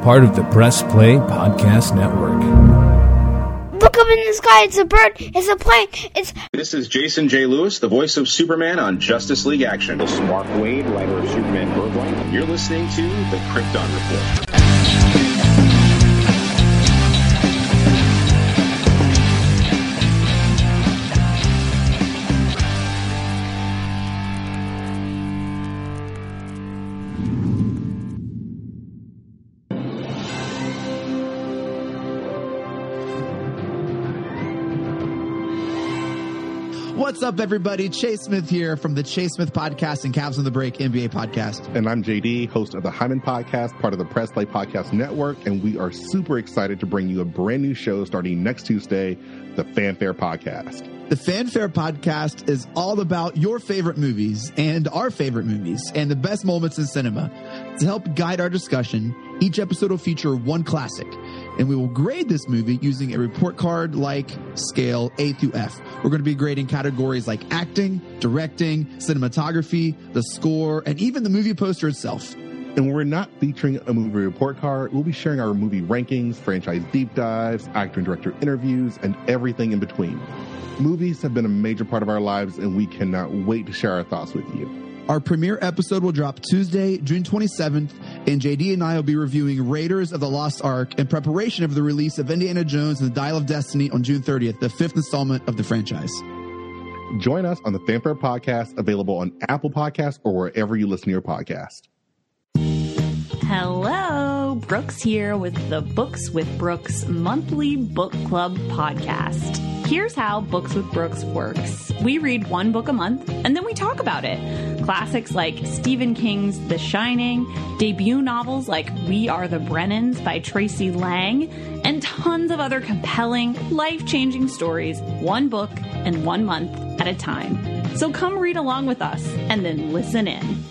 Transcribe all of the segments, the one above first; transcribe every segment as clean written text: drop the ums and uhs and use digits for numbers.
part of the Press Play Podcast Network. Look up in the sky, it's a bird, it's a plane, it's... This is Jason J. Lewis, the voice of Superman on Justice League Action. This is Mark Waid, writer of Superman Birthright. You're listening to the Krypton Report. What's up, everybody? Chase Smith here from the Chase Smith Podcast and Cavs on the Break NBA Podcast. And I'm JD, host of the Hyman Podcast, part of the Press Play Podcast Network, and we are super excited to bring you a brand new show starting next Tuesday, the Fanfare Podcast. The Fanfare Podcast is all about your favorite movies and our favorite movies and the best moments in cinema. To help guide our discussion, each episode will feature one classic, and we will grade this movie using a report card-like scale A through F. We're going to be grading categories like acting, directing, cinematography, the score, and even the movie poster itself. And when we're not featuring a movie report card, we'll be sharing our movie rankings, franchise deep dives, actor and director interviews, and everything in between. Movies have been a major part of our lives, and we cannot wait to share our thoughts with you. Our premiere episode will drop Tuesday, June 27th, and JD and I will be reviewing Raiders of the Lost Ark in preparation of the release of Indiana Jones and the Dial of Destiny on June 30th, the fifth installment of the franchise. Join us on the Fanfare Podcast, available on Apple Podcasts or wherever you listen to your podcast. Hello, Brooks here with the Books with Brooks monthly book club podcast. Here's how Books with Brooks works. We read one book a month, and then we talk about it. Classics like Stephen King's The Shining, debut novels like We Are the Brennans by Tracy Lang, and tons of other compelling, life-changing stories, one book and 1 month at a time. So come read along with us, and then listen in.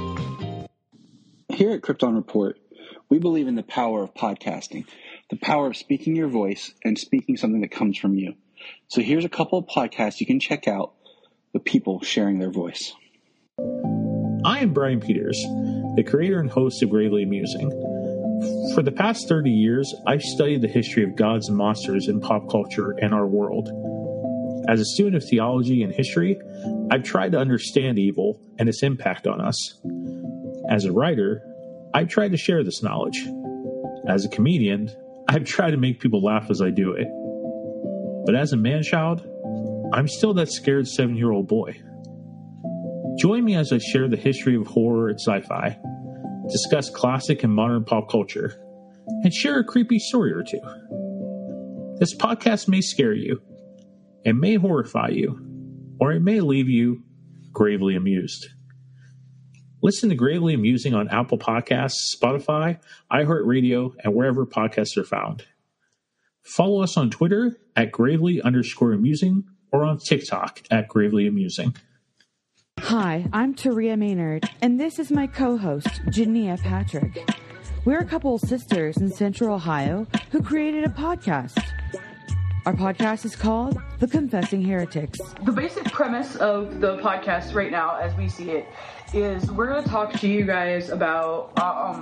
Here at Krypton Report, we believe in the power of podcasting, the power of speaking your voice and speaking something that comes from you. So here's a couple of podcasts you can check out with people sharing their voice. I am Brian Peters, the creator and host of Gravely Amusing. For the past 30 years, I've studied the history of gods and monsters in pop culture and our world. As a student of theology and history, I've tried to understand evil and its impact on us. As a writer, I've tried to share this knowledge. As a comedian, I've tried to make people laugh as I do it. But as a man-child, I'm still that scared 7-year-old boy. Join me as I share the history of horror and sci-fi, discuss classic and modern pop culture, and share a creepy story or two. This podcast may scare you, it may horrify you, or it may leave you gravely amused. Listen to Gravely Amusing on Apple Podcasts, Spotify, iHeartRadio, and wherever podcasts are found. Follow us on Twitter at Gravely_Amusing or on TikTok at Gravely Amusing. Hi, I'm Taria Maynard, and this is my co-host, Jania Patrick. We're a couple of sisters in Central Ohio who created a podcast. Our podcast is called The Confessing Heretics. The basic premise of the podcast right now, as we see it, is we're going to talk to you guys about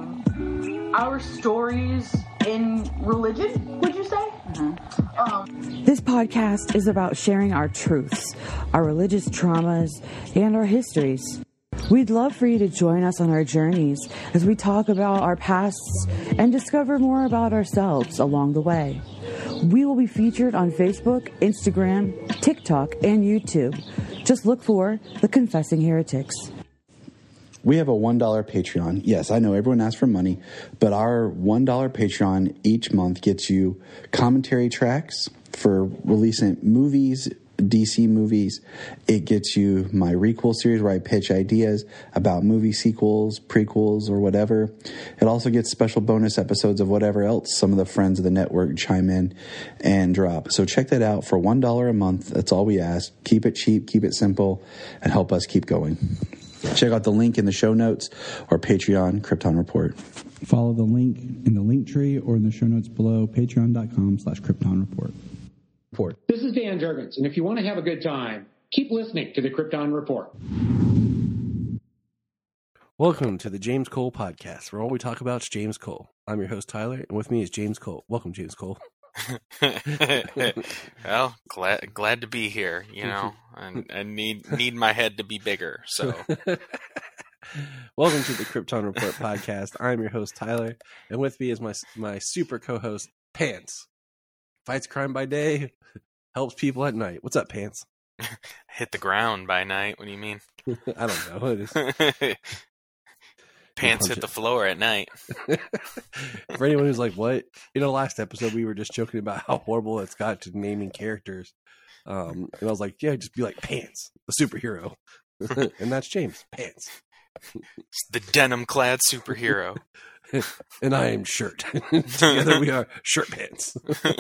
our stories in religion, would you say? Mm-hmm. This podcast is about sharing our truths, our religious traumas, and our histories. We'd love for you to join us on our journeys as we talk about our pasts and discover more about ourselves along the way. We will be featured on Facebook, Instagram, TikTok, and YouTube. Just look for The Confessing Heretics. We have a $1 Patreon. Yes, I know everyone asks for money, but our $1 Patreon each month gets you commentary tracks for releasing movies, DC movies. It gets you my Requel series where I pitch ideas about movie sequels, prequels, or whatever. It also gets special bonus episodes of whatever else some of the friends of the network chime in and drop. So check that out for $1 a month. That's all we ask. Keep it cheap, keep it simple, and help us keep going. Check out the link in the show notes or Patreon, Krypton Report. Follow the link in the link tree or in the show notes below, patreon.com/Krypton Report. This is Dan Jurgens, and if you want to have a good time, keep listening to the Krypton Report. Welcome to the James Cole Podcast, where all we talk about is James Cole. I'm your host, Tyler, and with me is James Cole. Welcome, James Cole. Well, glad to be here, you know, and I need my head to be bigger, so. Welcome to the Krypton Report Podcast. I'm your host, Tyler, and with me is my super co-host, Pants. Fights crime by day, helps people at night. What's up, Pants? Hit the ground by night, what do you mean? I don't know. Pants hit the floor at night. For anyone who's like, what? Last episode we were just joking about how horrible it's got to naming characters. And I was like, yeah, just be like Pants, the superhero. And that's James, Pants. It's the denim-clad superhero. And I am Shirt. Together we are Shirt Pants.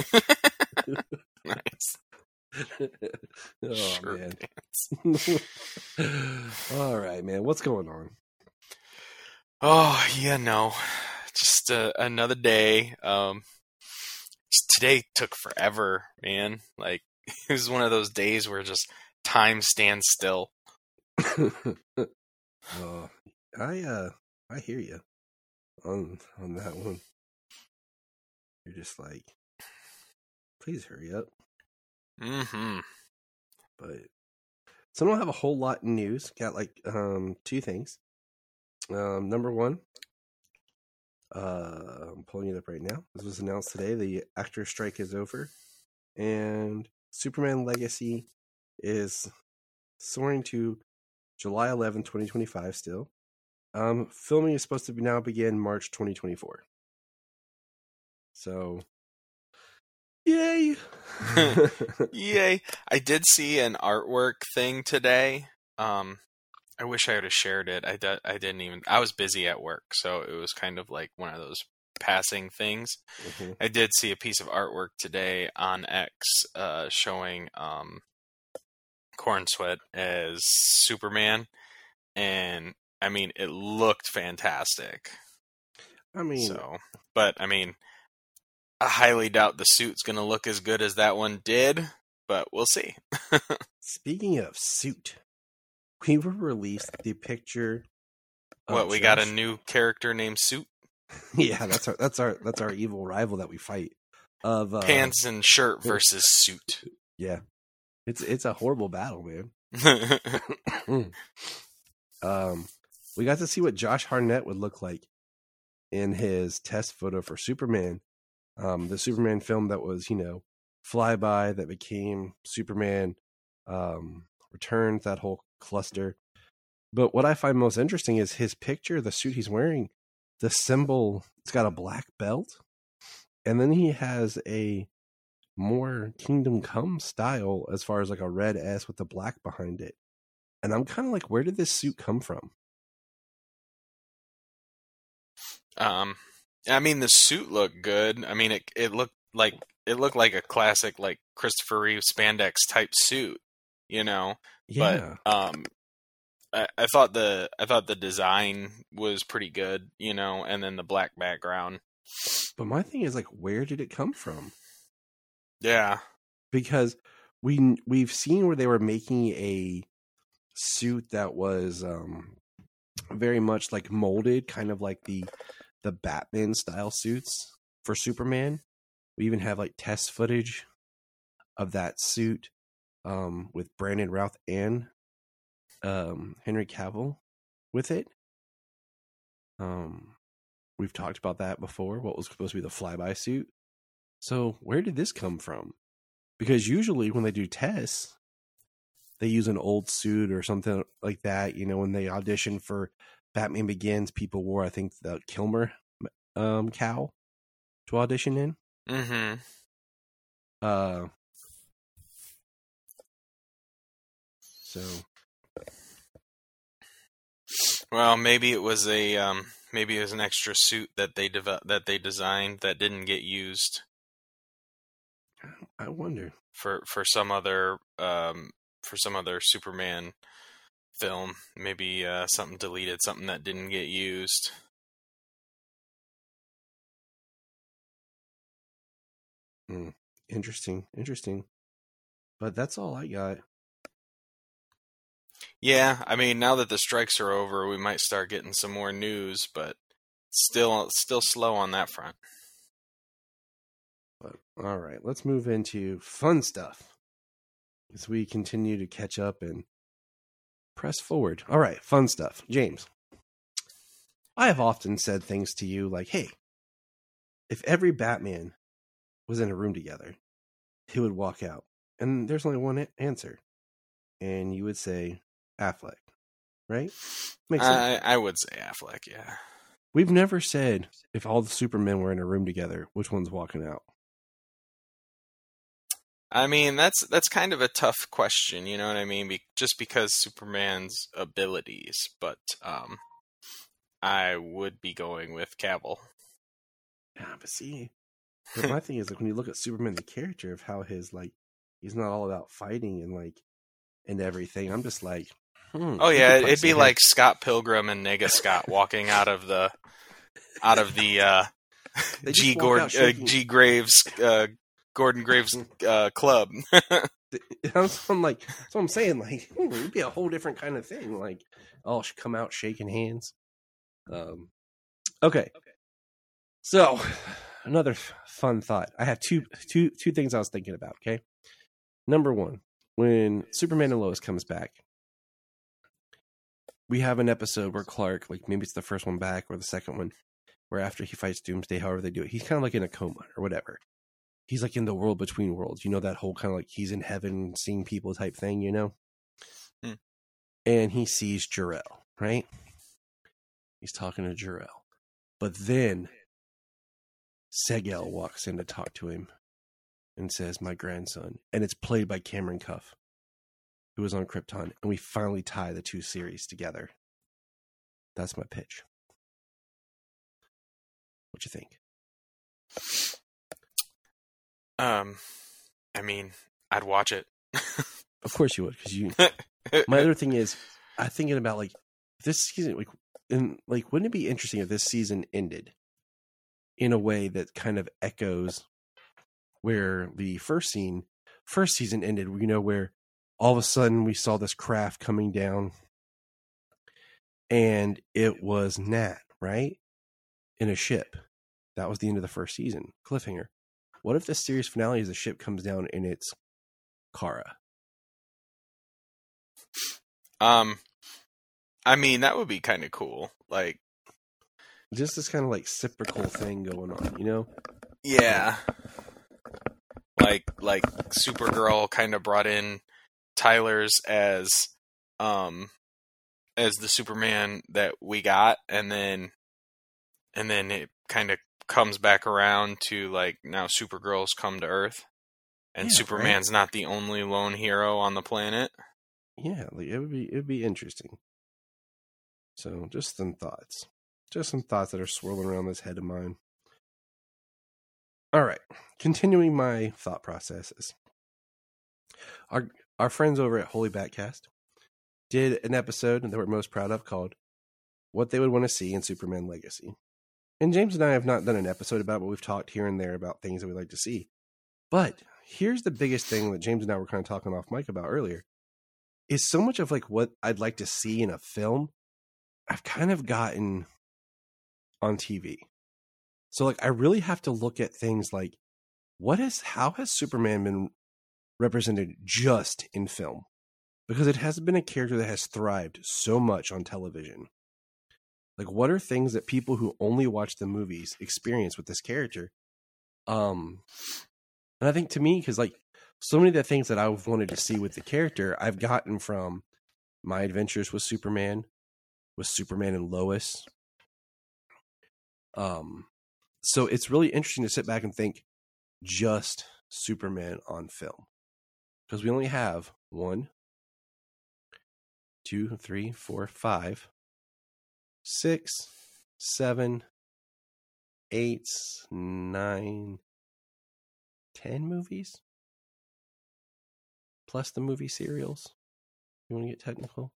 Nice. Oh, Shirt man. Pants. All right, man. What's going on? Oh, just another day. Today took forever, man. Like, it was one of those days where just time stands still. I hear you on that one. You're just like, please hurry up. Mm-hmm. But so I don't have a whole lot in news. Got like two things. Number one, I'm pulling it up right now. This was announced today. The actor strike is over, and Superman Legacy is soaring to July 11, 2025 still. Filming is supposed to now begin March 2024. So, yay! Yay! I did see an artwork thing today. I wish I would have shared it. I didn't even. I was busy at work, so it was kind of like one of those passing things. Mm-hmm. I did see a piece of artwork today on X showing Corn Sweat as Superman, and I mean, it looked fantastic. I mean, I highly doubt the suit's going to look as good as that one did, but we'll see. Speaking of suit, we were released the picture. We got a new character named Suit? Yeah, that's our evil rival that we fight. Of Pants and Shirt versus Suit. Yeah, it's a horrible battle, man. We got to see what Josh Hartnett would look like in his test photo for Superman. The Superman film that was, Flyby, that became Superman Returns, that whole cluster. But what I find most interesting is his picture, the suit he's wearing, the symbol, it's got a black belt, and then he has a more Kingdom Come style as far as like a red S with the black behind it. And I'm kind of like, where did this suit come from? The suit looked good. I mean, it looked like a classic, like Christopher Reeve spandex type suit, Yeah. But I thought the design was pretty good, and then the black background. But my thing is, like, where did it come from? Yeah, because we've seen where they were making a suit that was very much like molded, kind of like the Batman style suits for Superman. We even have like test footage of that suit with Brandon Routh and Henry Cavill with it. We've talked about that before, what was supposed to be the Flyby suit. So where did this come from? Because usually when they do tests, they use an old suit or something like that. When they auditioned for Batman Begins, people wore, I think, the Kilmer cowl to audition in. Mm-hmm. So, well, maybe it was an extra suit that they designed that didn't get used. I wonder for some other Superman film. Maybe something deleted, something that didn't get used. Interesting. But that's all I got. Yeah, I mean, now that the strikes are over, we might start getting some more news, but still slow on that front. But, all right, let's move into fun stuff as we continue to catch up and press forward. All right, fun stuff. James, I have often said things to you like, hey, if every Batman was in a room together, he would walk out. And there's only one answer. And you would say Affleck, right? Makes sense. I would say Affleck, yeah. We've never said if all the Supermen were in a room together, which one's walking out. I mean, that's kind of a tough question, you know what I mean? Just because Superman's abilities, but I would be going with Cavill. Yeah, but see, but my thing is like when you look at Superman, the character of how his like he's not all about fighting and everything. I'm just like, oh yeah, it'd be like Scott Pilgrim and Nega Scott walking out of the Gordon Graves club. I'm like, that's what I'm saying. Like, it'd be a whole different kind of thing. Like, all come out shaking hands. Okay. So, another fun thought. I have two things I was thinking about. Okay, number one, when Superman and Lois comes back, we have an episode where Clark, like maybe it's the first one back or the second one, where after he fights Doomsday, however they do it, he's kind of like in a coma or whatever. He's like in the world between worlds. You know, that whole kind of like he's in heaven seeing people type thing, you know? And he sees Jor-El, right? He's talking to Jor-El. But then Seg-El walks in to talk to him and says, my grandson. And it's played by Cameron Cuff, who was on Krypton. And we finally tie the two series together. That's my pitch. What you think? I mean, I'd watch it. Of course you would, because you. My other thing is, I'm thinking about like this season, wouldn't it be interesting if this season ended in a way that kind of echoes where the first season ended? You know, where all of a sudden we saw this craft coming down, and it was Nat, right, in a ship. That was the end of the first season. Cliffhanger. What if the series finale is the ship comes down and it's Kara? I mean, that would be kind of cool. Like, just this kind of like reciprocal thing going on, you know? Yeah. Like Supergirl kind of brought in Tyler's as the Superman that we got, and then it kind of comes back around to like now Supergirl's come to Earth, and Superman's not the only lone hero on the planet. Yeah, like it would be interesting. So just some thoughts that are swirling around this head of mine. All right, continuing my thought processes. Our friends over at Holy Batcast did an episode that we're most proud of called "What They Would Want to See in Superman Legacy." And James and I have not done an episode about it, but we've talked here and there about things that we'd like to see. But here's the biggest thing that James and I were kind of talking off mic about earlier, is so much of like what I'd like to see in a film, I've kind of gotten on TV. So like I really have to look at things like how has Superman been represented just in film? Because it hasn't been a character that has thrived so much on television. Like, what are things that people who only watch the movies experience with this character? And I think to me, because like so many of the things that I've wanted to see with the character, I've gotten from my adventures with Superman and Lois. So it's really interesting to sit back and think just Superman on film, because we only have 1, 2, 3, 4, 5, 6, 7, 8, 9, 10 movies, plus the movie serials. You want to get technical?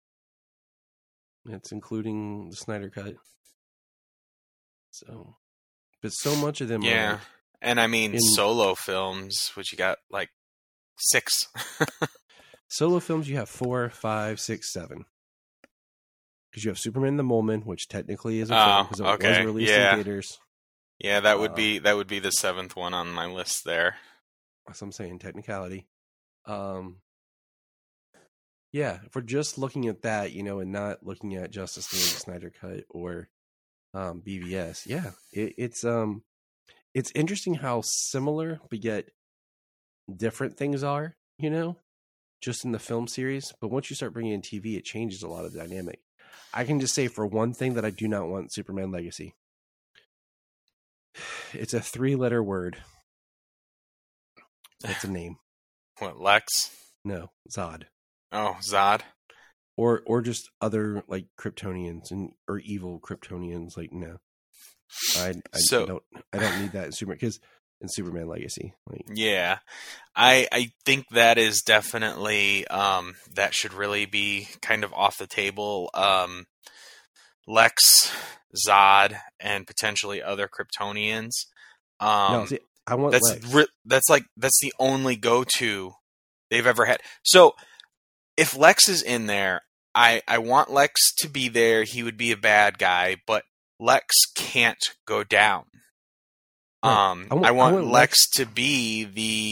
It's including the Snyder Cut. So, but so much of them are... And I mean, in solo films, which you got like 6. Solo films, you have 4, 5, 6, 7. Because you have Superman the Mole Man, which technically is a film because it was released in theaters. Yeah, that would be the 7th one on my list there. That's what I'm saying, technicality. Yeah, if we're just looking at that, and not looking at Justice League, Snyder Cut, or BVS, yeah, it's interesting how similar but yet different things are, just in the film series. But once you start bringing in TV, it changes a lot of the dynamic. I can just say for one thing that I do not want Superman Legacy. It's a 3-letter word. It's a name. What, Lex? No, Zod. Oh, Zod. Or just other like Kryptonians or evil Kryptonians. Like, no, I don't need that in Superman, because in Superman Legacy. Yeah, I think that is definitely that should really be kind of off the table. Lex, Zod, and potentially other Kryptonians. No, see, I want Lex. That's the only go-to they've ever had. So if Lex is in there, I want Lex to be there. He would be a bad guy, but Lex can't go down. I want Lex to be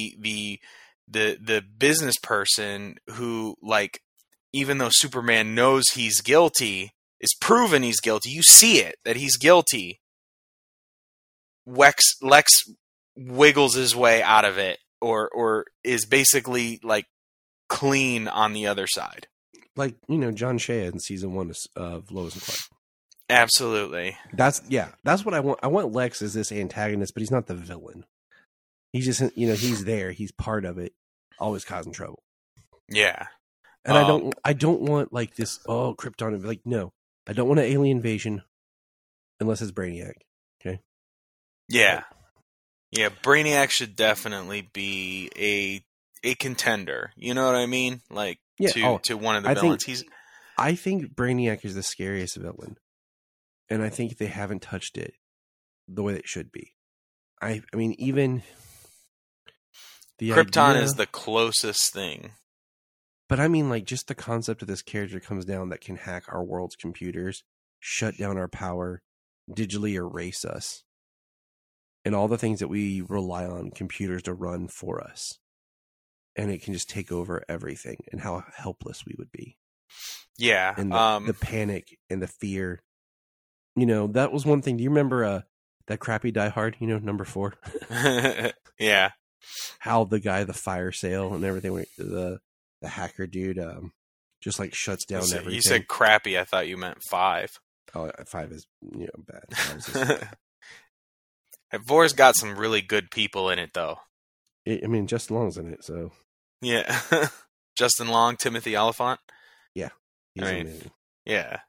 the business person who, like, even though Superman knows he's guilty, is proven he's guilty. You see it, that he's guilty. Lex wiggles his way out of it, or is basically like clean on the other side. Like, John Shea in season 1 of Lois and Clark. Absolutely. That's what I want. I want Lex as this antagonist, but he's not the villain. He's just, he's there. He's part of it, always causing trouble. Yeah. And I don't want like this, Krypton. Like, no, I don't want an alien invasion unless it's Brainiac. Okay. Yeah. Yeah. Brainiac should definitely be a contender. You know what I mean? Like, to one of the villains. I think Brainiac is the scariest villain. And I think they haven't touched it the way it should be. I mean, even the Krypton idea, is the closest thing. But I mean, like, just the concept of this character comes down that can hack our world's computers, shut down our power, digitally erase us, and all the things that we rely on computers to run for us. And it can just take over everything, and how helpless we would be. Yeah. And the panic and the fear. That was one thing. Do you remember that crappy Die Hard, number 4? Yeah. How the guy, the fire sale and everything, the hacker dude, just like shuts down everything. You said crappy. I thought you meant 5. Oh, 5 is, bad. 4's got some really good people in it, though. Justin Long's in it, so. Yeah. Justin Long, Timothy Oliphant. Yeah. He's amazing. Yeah.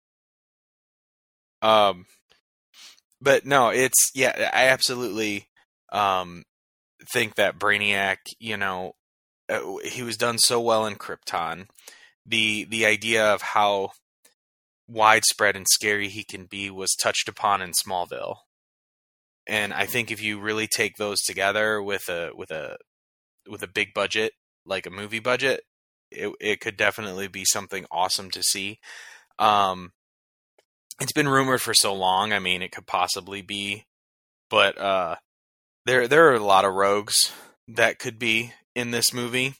But no, I absolutely think that Brainiac, he was done so well in Krypton. The idea of how widespread and scary he can be was touched upon in Smallville. And I think if you really take those together with a big budget, like a movie budget, it could definitely be something awesome to see. It's been rumored for so long. I mean, it could possibly be, but there are a lot of rogues that could be in this movie.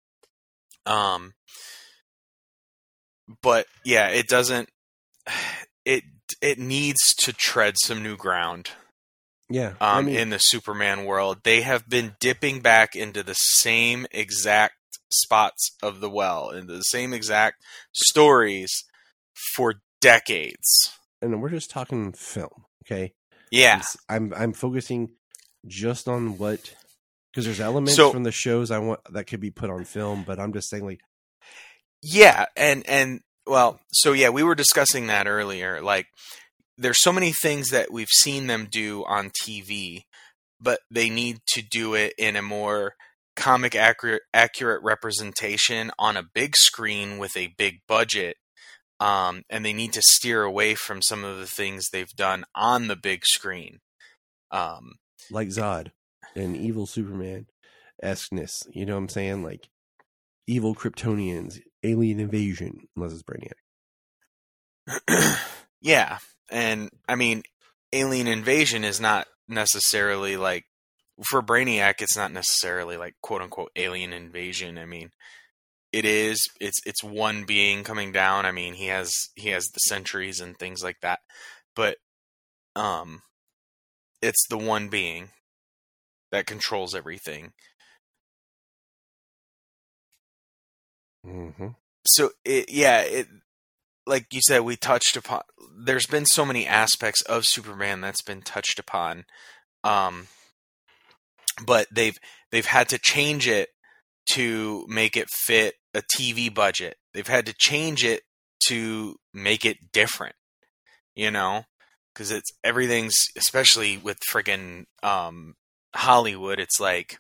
But yeah, it doesn't. It needs to tread some new ground. Yeah. In the Superman world, they have been dipping back into the same exact spots of the well, into the same exact stories for decades. And we're just talking film, okay? Yeah. I'm focusing just on what, because there's elements from the shows I want that could be put on film, but I'm just saying, like, yeah, and well, so yeah, we were discussing that earlier. Like, there's so many things that we've seen them do on TV, but they need to do it in a more comic accurate representation on a big screen with a big budget. And they need to steer away from some of the things they've done on the big screen. Like Zod and evil Superman-esqueness. You know what I'm saying? Like, evil Kryptonians, alien invasion, unless it's Brainiac. Yeah, and I mean, alien invasion is not necessarily like, for Brainiac, it's not necessarily like quote unquote alien invasion. I mean, it's one being coming down. I mean, he has the sentries and things like that, but it's the one being that controls everything. Mm-hmm. So it like you said, we touched upon. There's been so many aspects of Superman that's been touched upon, but they've had to change it to make it fit a TV budget. They've had to change it to make it different, you know, because everything's, especially with friggin' Hollywood. It's like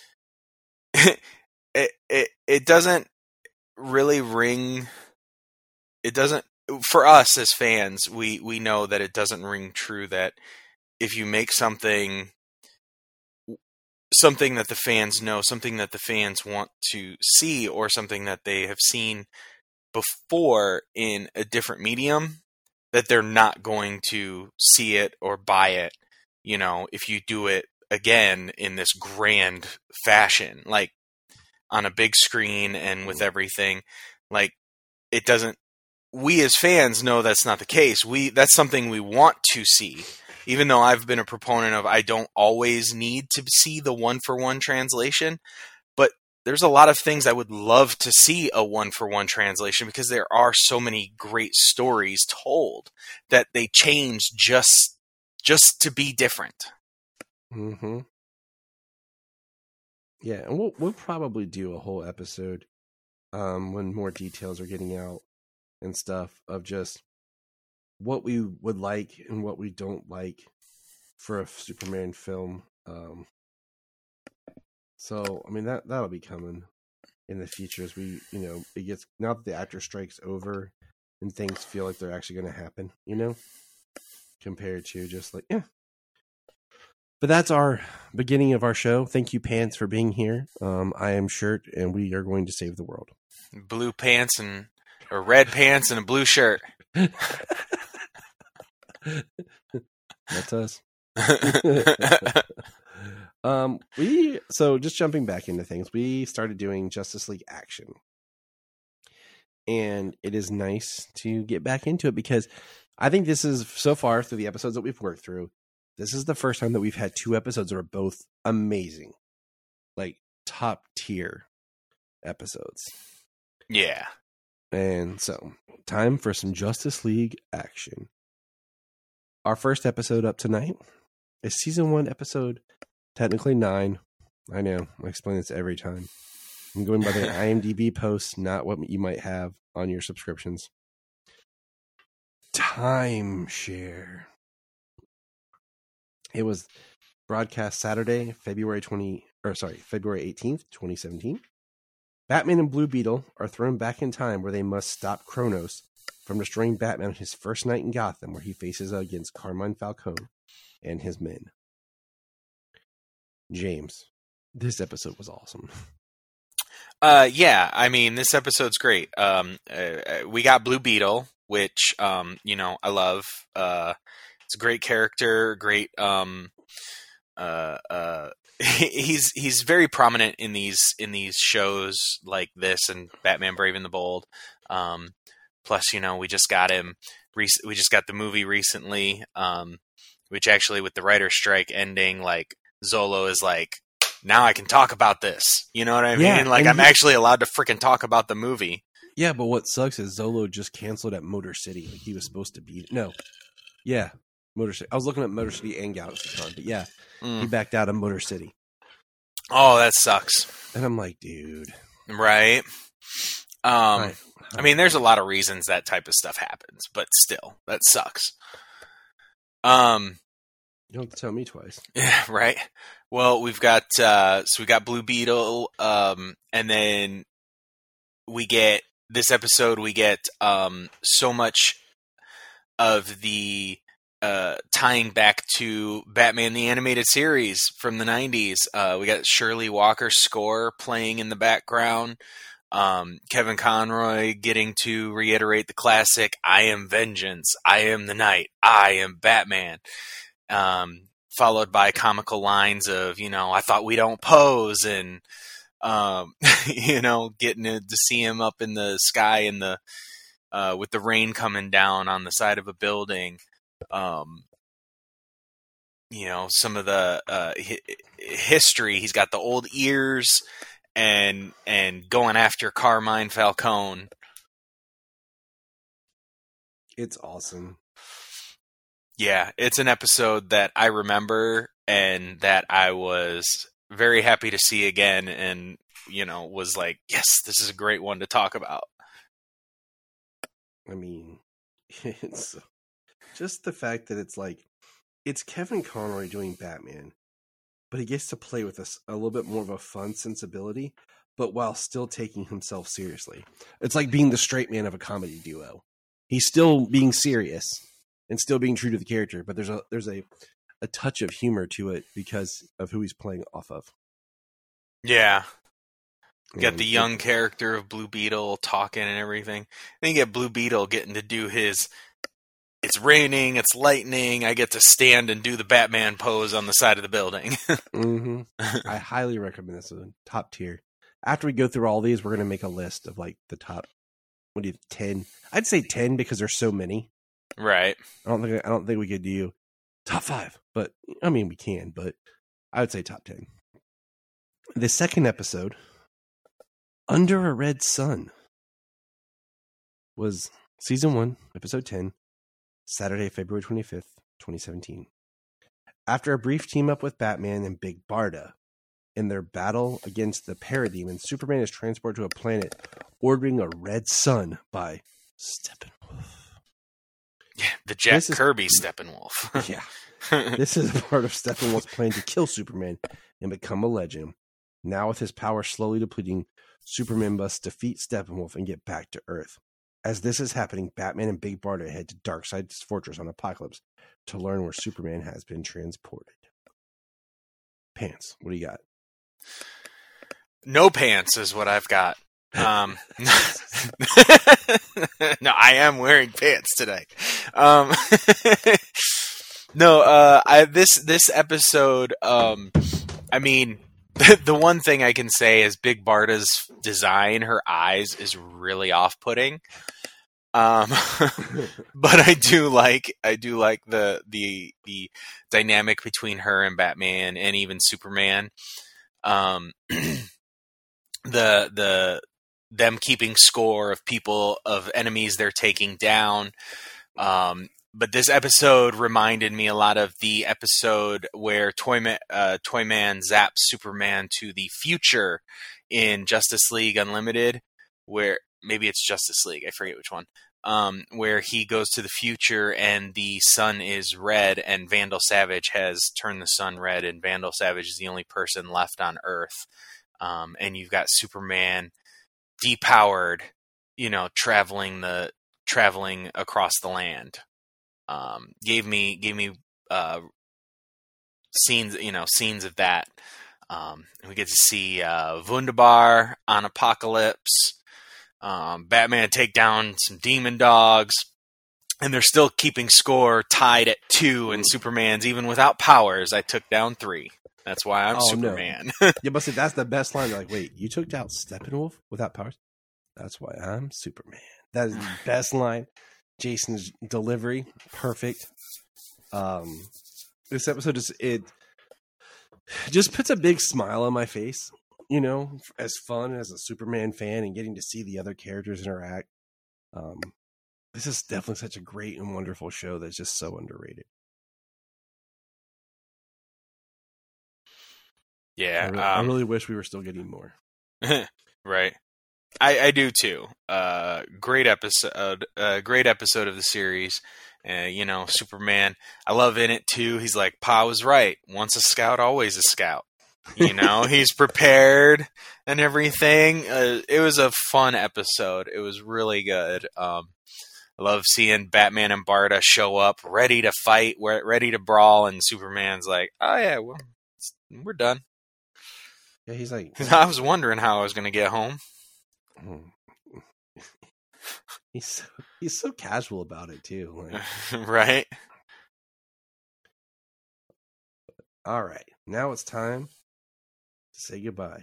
it doesn't really ring. It doesn't, for us as fans, we know that it doesn't ring true that if you make something that the fans know, something that the fans want to see, or something that they have seen before in a different medium, that they're not going to see it or buy it, you know, if you do it again in this grand fashion, like on a big screen and with everything. Like, it doesn't, we as fans know that's not the case. That's something we want to see. Even though I've been a proponent of, I don't always need to see the 1-for-1 translation, but there's a lot of things I would love to see a 1-for-1 translation, because there are so many great stories told that they change just to be different. Mm-hmm. Yeah, and we'll probably do a whole episode when more details are getting out and stuff, of just what we would like and what we don't like for a Superman film. So I mean, that'll be coming in the future as we, you know, it gets, now that the actor strike's over and things feel like they're actually going to happen, you know, compared to just like, yeah. But that's our beginning of our show. Thank you, Pants, for being here. I am Shirt, and we are going to save the world. Blue pants or red pants and a blue shirt. That's us. So just jumping back into things, we started doing Justice League Action, and it is nice to get back into it, because I think this is, so far through the episodes that we've worked through, this is the first time that we've had 2 episodes that are both amazing, like top tier episodes. Yeah. And so, time for some Justice League Action. Our first episode up tonight is season 1, episode technically 9. I know, I explain this every time. I'm going by the IMDb posts, not what you might have on your subscriptions. Timeshare. It was broadcast Saturday, February 18th, 2017. Batman and Blue Beetle are thrown back in time where they must stop Kronos from destroying Batman on his first night in Gotham, where he faces against Carmine Falcone and his men. James, this episode was awesome. Yeah, I mean, this episode's great. We got Blue Beetle, which, you know, I love. It's a great character, great, he's very prominent in these shows like this and Batman Brave and the Bold. Plus, you know, we just got him. We just got the movie recently, which actually, with the writer's strike ending, like, Zolo is like, now I can talk about this. You know what I mean? Yeah, like, I'm actually allowed to freaking talk about the movie. Yeah, but what sucks is Zolo just canceled at Motor City. Like, he was supposed to be. No. Yeah. Motor City. I was looking at Motor City and GalaxyCon, but yeah, he backed out of Motor City. Oh, that sucks. And I'm like, dude. Right. I mean, there's a lot of reasons that type of stuff happens, but still, that sucks. You don't have to tell me twice. Yeah, right. Well, we've got we got Blue Beetle, and then we get this episode. We get so much of the tying back to Batman the Animated Series from the 90s. We got Shirley Walker's score playing in the background. Kevin Conroy getting to reiterate the classic, I am vengeance, I am the night, I am Batman. Followed by comical lines of, I thought we don't pose, and, getting to see him up in the sky in the, with the rain coming down on the side of a building. Some of the history. He's got the old ears and going after Carmine Falcone. It's awesome. Yeah, it's an episode that I remember and that I was very happy to see again, and was like, yes, this is a great one to talk about. I mean, it's just the fact that it's Kevin Conroy doing Batman, but he gets to play with a little bit more of a fun sensibility, but while still taking himself seriously. It's like being the straight man of a comedy duo. He's still being serious and still being true to the character, but there's a touch of humor to it because of who he's playing off of. Yeah. You got the young character of Blue Beetle talking and everything. Then you get Blue Beetle getting to do his, it's raining, it's lightning, I get to stand and do the Batman pose on the side of the building. Mm-hmm. I highly recommend this. It's a top tier. After we go through all these, we're going to make a list of the top, 10? I'd say 10 because there's so many. Right. I don't think we could do top 5, but I mean we can, but I would say top 10. The second episode, Under a Red Sun, was season 1, episode 10, Saturday, February 25th, 2017. After a brief team up with Batman and Big Barda in their battle against the Parademon, Superman is transported to a planet ordering a red sun by Steppenwolf. Yeah, the Jack Kirby Steppenwolf. Yeah. This is a part of Steppenwolf's plan to kill Superman and become a legend. Now with his power slowly depleting, Superman must defeat Steppenwolf and get back to Earth. As this is happening, Batman and Big Barda head to Darkseid's fortress on Apokolips to learn where Superman has been transported. Pants, what do you got? No pants is what I've got. No, I am wearing pants today. This episode, I mean, the one thing I can say is Big Barda's design, her eyes is really off-putting. But I do like the dynamic between her and Batman and even Superman. Them keeping score of enemies they're taking down. But this episode reminded me a lot of the episode where Toyman zaps Superman to the future in Justice League Unlimited, where maybe it's Justice League, I forget which one, where he goes to the future and the sun is red and Vandal Savage has turned the sun red and Vandal Savage is the only person left on Earth. And you've got Superman depowered, traveling across the land. Gave me scenes of that. We get to see Wunderbar on Apokolips. Batman take down some demon dogs, and they're still keeping score tied at 2. And Superman's even without powers, I took down 3. That's why I'm Superman. No. Yeah, but see, that's the best line. They're like, wait, you took down Steppenwolf without powers? That's why I'm Superman. That is the best line. Jason's delivery, perfect. This episode just puts a big smile on my face, as fun as a Superman fan and getting to see the other characters interact. This is definitely such a great and wonderful show that's just so underrated. Yeah, I really wish we were still getting more. Right. I do too. Great episode of the series. Superman. I love in it too. He's like, Pa was right. Once a scout, always a scout. He's prepared and everything. It was a fun episode. It was really good. I love seeing Batman and Barda show up, ready to fight, ready to brawl, and Superman's like, "Oh yeah, well, we're done." Yeah, he's like, I was wondering how I was going to get home. He's so casual about it too. Like. Right? All right. Now it's time to say goodbye.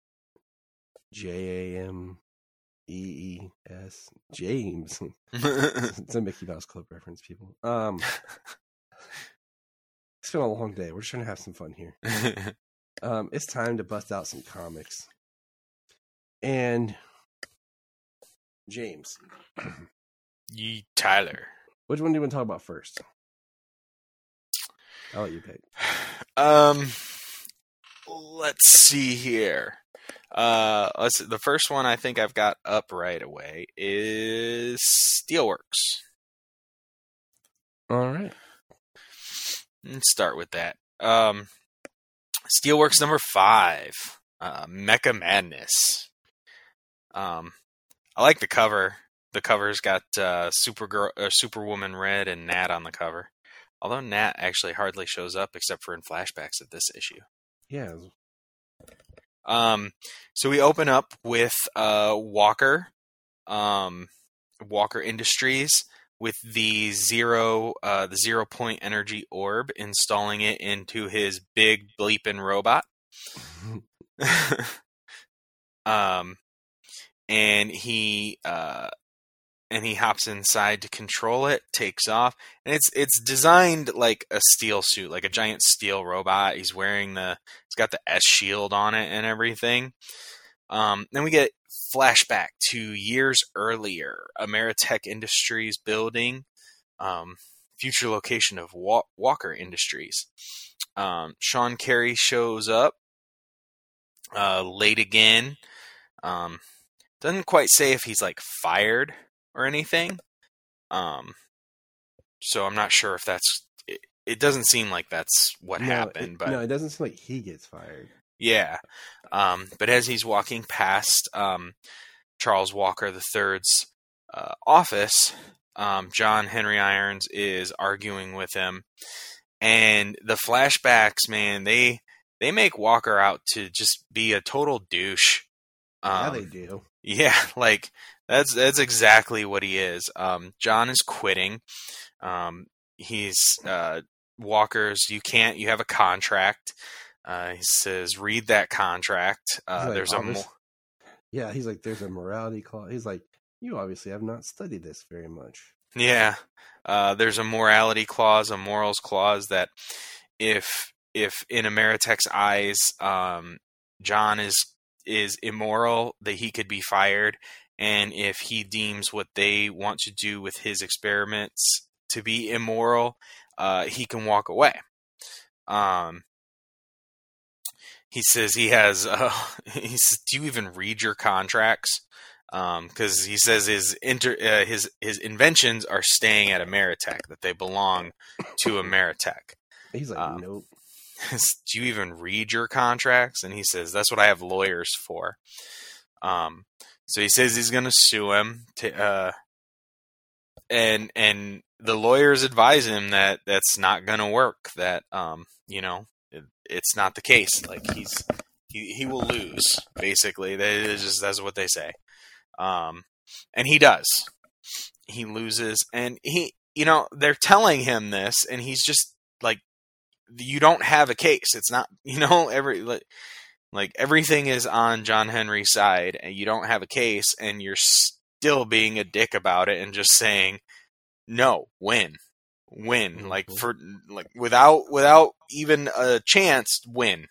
JAMEES. James. It's a Mickey Mouse Club reference, people. It's been a long day. We're just trying to have some fun here. It's time to bust out some comics. And James. Tyler. Which one do you want to talk about first? I'll let you pick. Let's see here. The first one I think I've got up right away is Steelworks. All right. Let's start with that. Steelworks number 5, Mecha Madness. I like the cover. The cover's got Superwoman Red and Nat on the cover. Although Nat actually hardly shows up except for in flashbacks of this issue. Yeah. So we open up with Walker Industries with the zero point energy orb, installing it into his big bleeping robot. And he hops inside to control it, takes off, and it's designed like a steel suit, like a giant steel robot. He's got the S shield on it and everything. Then we get flashback to years earlier, Ameritech Industries building, future location of Walker Industries. Sean Carey shows up late again. Doesn't quite say if he's like fired or anything. So I'm not sure if that's it. It doesn't seem like that's what happened. But no, it doesn't seem like he gets fired. Yeah. But as he's walking past Charles Walker III's office, John Henry Irons is arguing with him. And the flashbacks, man, they make Walker out to just be a total douche. Yeah, they do. Yeah, like that's exactly what he is. John is quitting. He's Walker's. You have a contract. He says, read that contract. There's yeah. He's like, there's a morality clause. He's like, you obviously have not studied this very much. Yeah. There's a morality clause, a morals clause that if in Ameritech's eyes, John is immoral, that he could be fired, and if he deems what they want to do with his experiments to be immoral, he can walk away. He says he says, do you even read your contracts? Because he says his inventions are staying at Ameritech, that they belong to Ameritech. He's like, nope. Do you even read your contracts? And he says, that's what I have lawyers for. So he says he's going to sue him. And the lawyers advise him that that's not going to work. That it's not the case. Like he will lose. Basically, that's what they say. And he does. He loses, and they're telling him this, and he's just like, you don't have a case. It's not, everything is on John Henry's side, and you don't have a case, and you're still being a dick about it and just saying, no, win, mm-hmm. Without even a chance, win.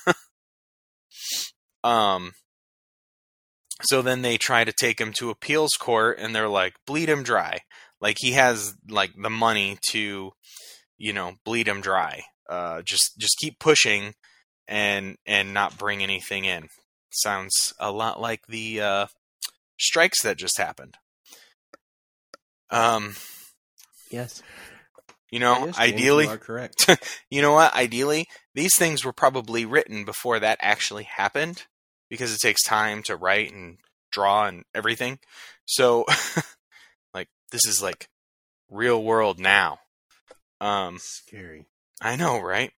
So then they try to take him to appeals court, and they're like, bleed him dry. Like, he has like the money to, bleed him dry. Just keep pushing and not bring anything in. Sounds a lot like the strikes that just happened. Yes. Yes, ideally, you are correct. You know what? Ideally, these things were probably written before that actually happened, because it takes time to write and draw and everything. So, this is like real world now. Scary. I know, right?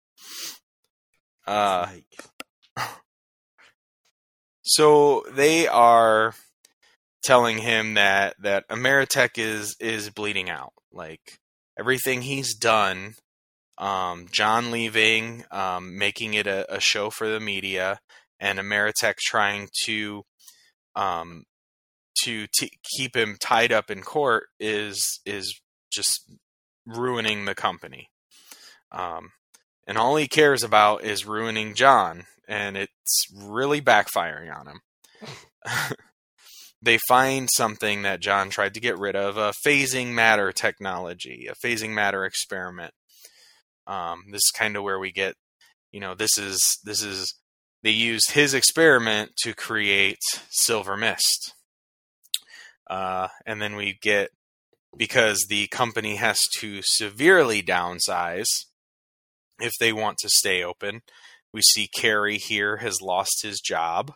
So they are telling him that Ameritech is bleeding out. Like, everything he's done, John leaving, making it a show for the media, and Ameritech trying to keep him tied up in court is just ruining the company. And all he cares about is ruining John, and it's really backfiring on him. They find something that John tried to get rid of, a phasing matter technology, a phasing matter experiment. This is kind of where we get, this is they used his experiment to create Silver Mist. And then we get, because the company has to severely downsize if they want to stay open, we see Carrie here has lost his job.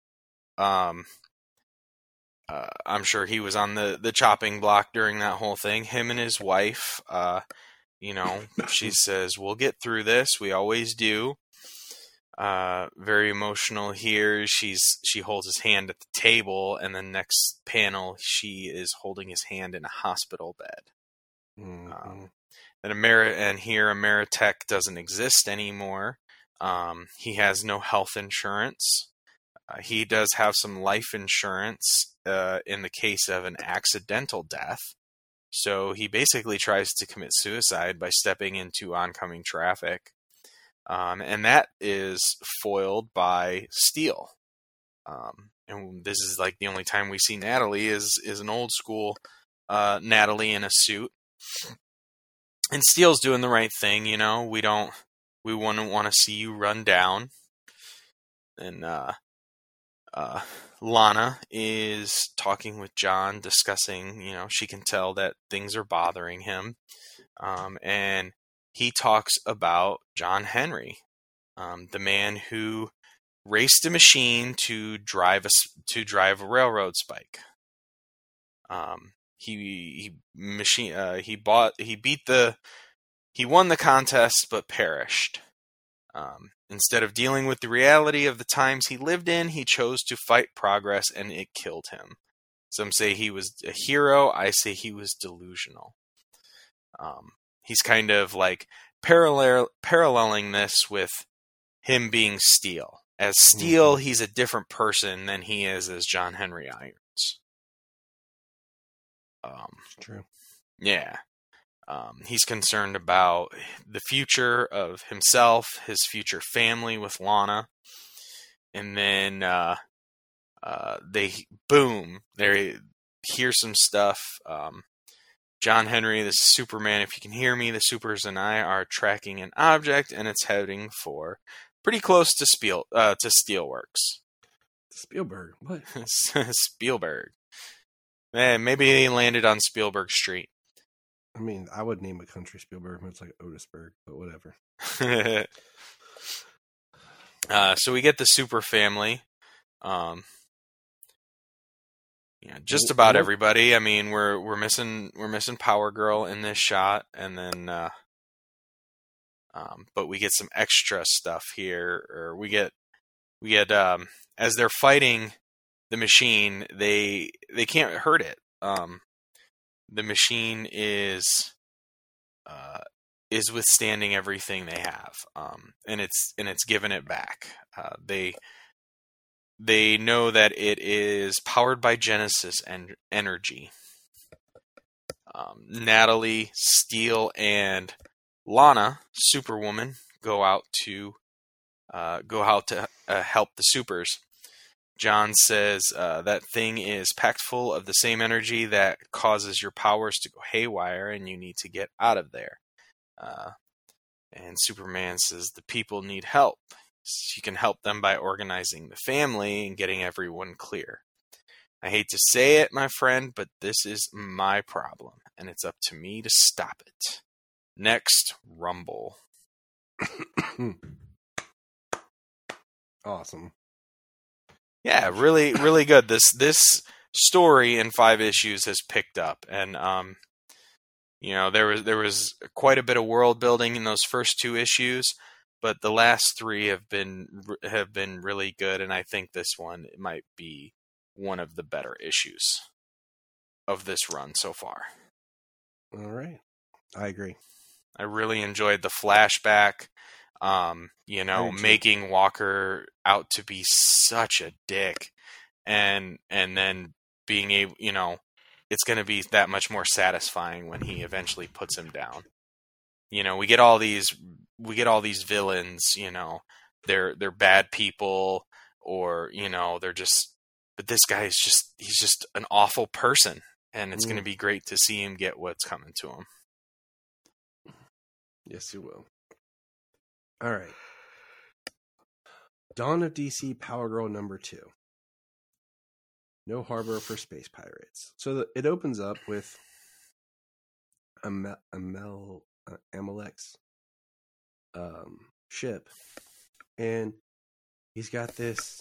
I'm sure he was on the chopping block during that whole thing. Him and his wife, she says, we'll get through this. We always do. Very emotional here. She holds his hand at the table, and the next panel, she is holding his hand in a hospital bed. Mm-hmm. And here Ameritech doesn't exist anymore. He has no health insurance. He does have some life insurance in the case of an accidental death. So he basically tries to commit suicide by stepping into oncoming traffic. And that is foiled by Steele. And this is like the only time we see Natalie is an old school Natalie in a suit. And Steele's doing the right thing, we wouldn't want to see you run down. And Lana is talking with John, discussing, she can tell that things are bothering him. And he talks about John Henry, the man who raced a machine to drive a railroad spike. He won the contest but perished. Instead of dealing with the reality of the times he lived in, he chose to fight progress, and it killed him. Some say he was a hero. I say he was delusional. He's kind of like paralleling this with him being Steele. As Steele, he's a different person than he is as John Henry Irons. True. Yeah. He's concerned about the future of himself, his future family with Lana. And then they hear some stuff. John Henry, this is Superman. If you can hear me, the Supers and I are tracking an object, and it's heading for pretty close to Steelworks. Spielberg. What? Spielberg. Man, maybe he landed on Spielberg Street. I mean, I would name a country Spielberg, but it's like Otisburg, but whatever. So we get the Super family. Just about everybody. I mean, we're missing Power Girl in this shot, and then but we get some extra stuff here, or we get as they're fighting the machine, they can't hurt it. The machine is withstanding everything they have, and it's given it back. They know that it is powered by Genesis and energy. Natalie, Steele, and Lana, Superwoman, go out to help the Supers. John says that thing is packed full of the same energy that causes your powers to go haywire, and you need to get out of there. And Superman says the people need help. You can help them by organizing the family and getting everyone clear. I hate to say it, my friend, but this is my problem, and it's up to me to stop it. Next, Rumble. Awesome. Yeah, really, really good. This story in 5 issues has picked up, and there was quite a bit of world building in those first 2 issues, but the last 3 have been really good, and I think this one might be one of the better issues of this run so far. All right. I agree. I really enjoyed the flashback, making Walker out to be such a dick, and then being able, it's going to be that much more satisfying when he eventually puts him down. We get all these villains, they're bad people, or, they're just, but this guy is he's just an awful person, and it's going to be great to see him get what's coming to him. Yes, you will. All right. Dawn of DC Power Girl number 2. No harbor for space pirates. So it opens up with Amalek's ship, and he's got this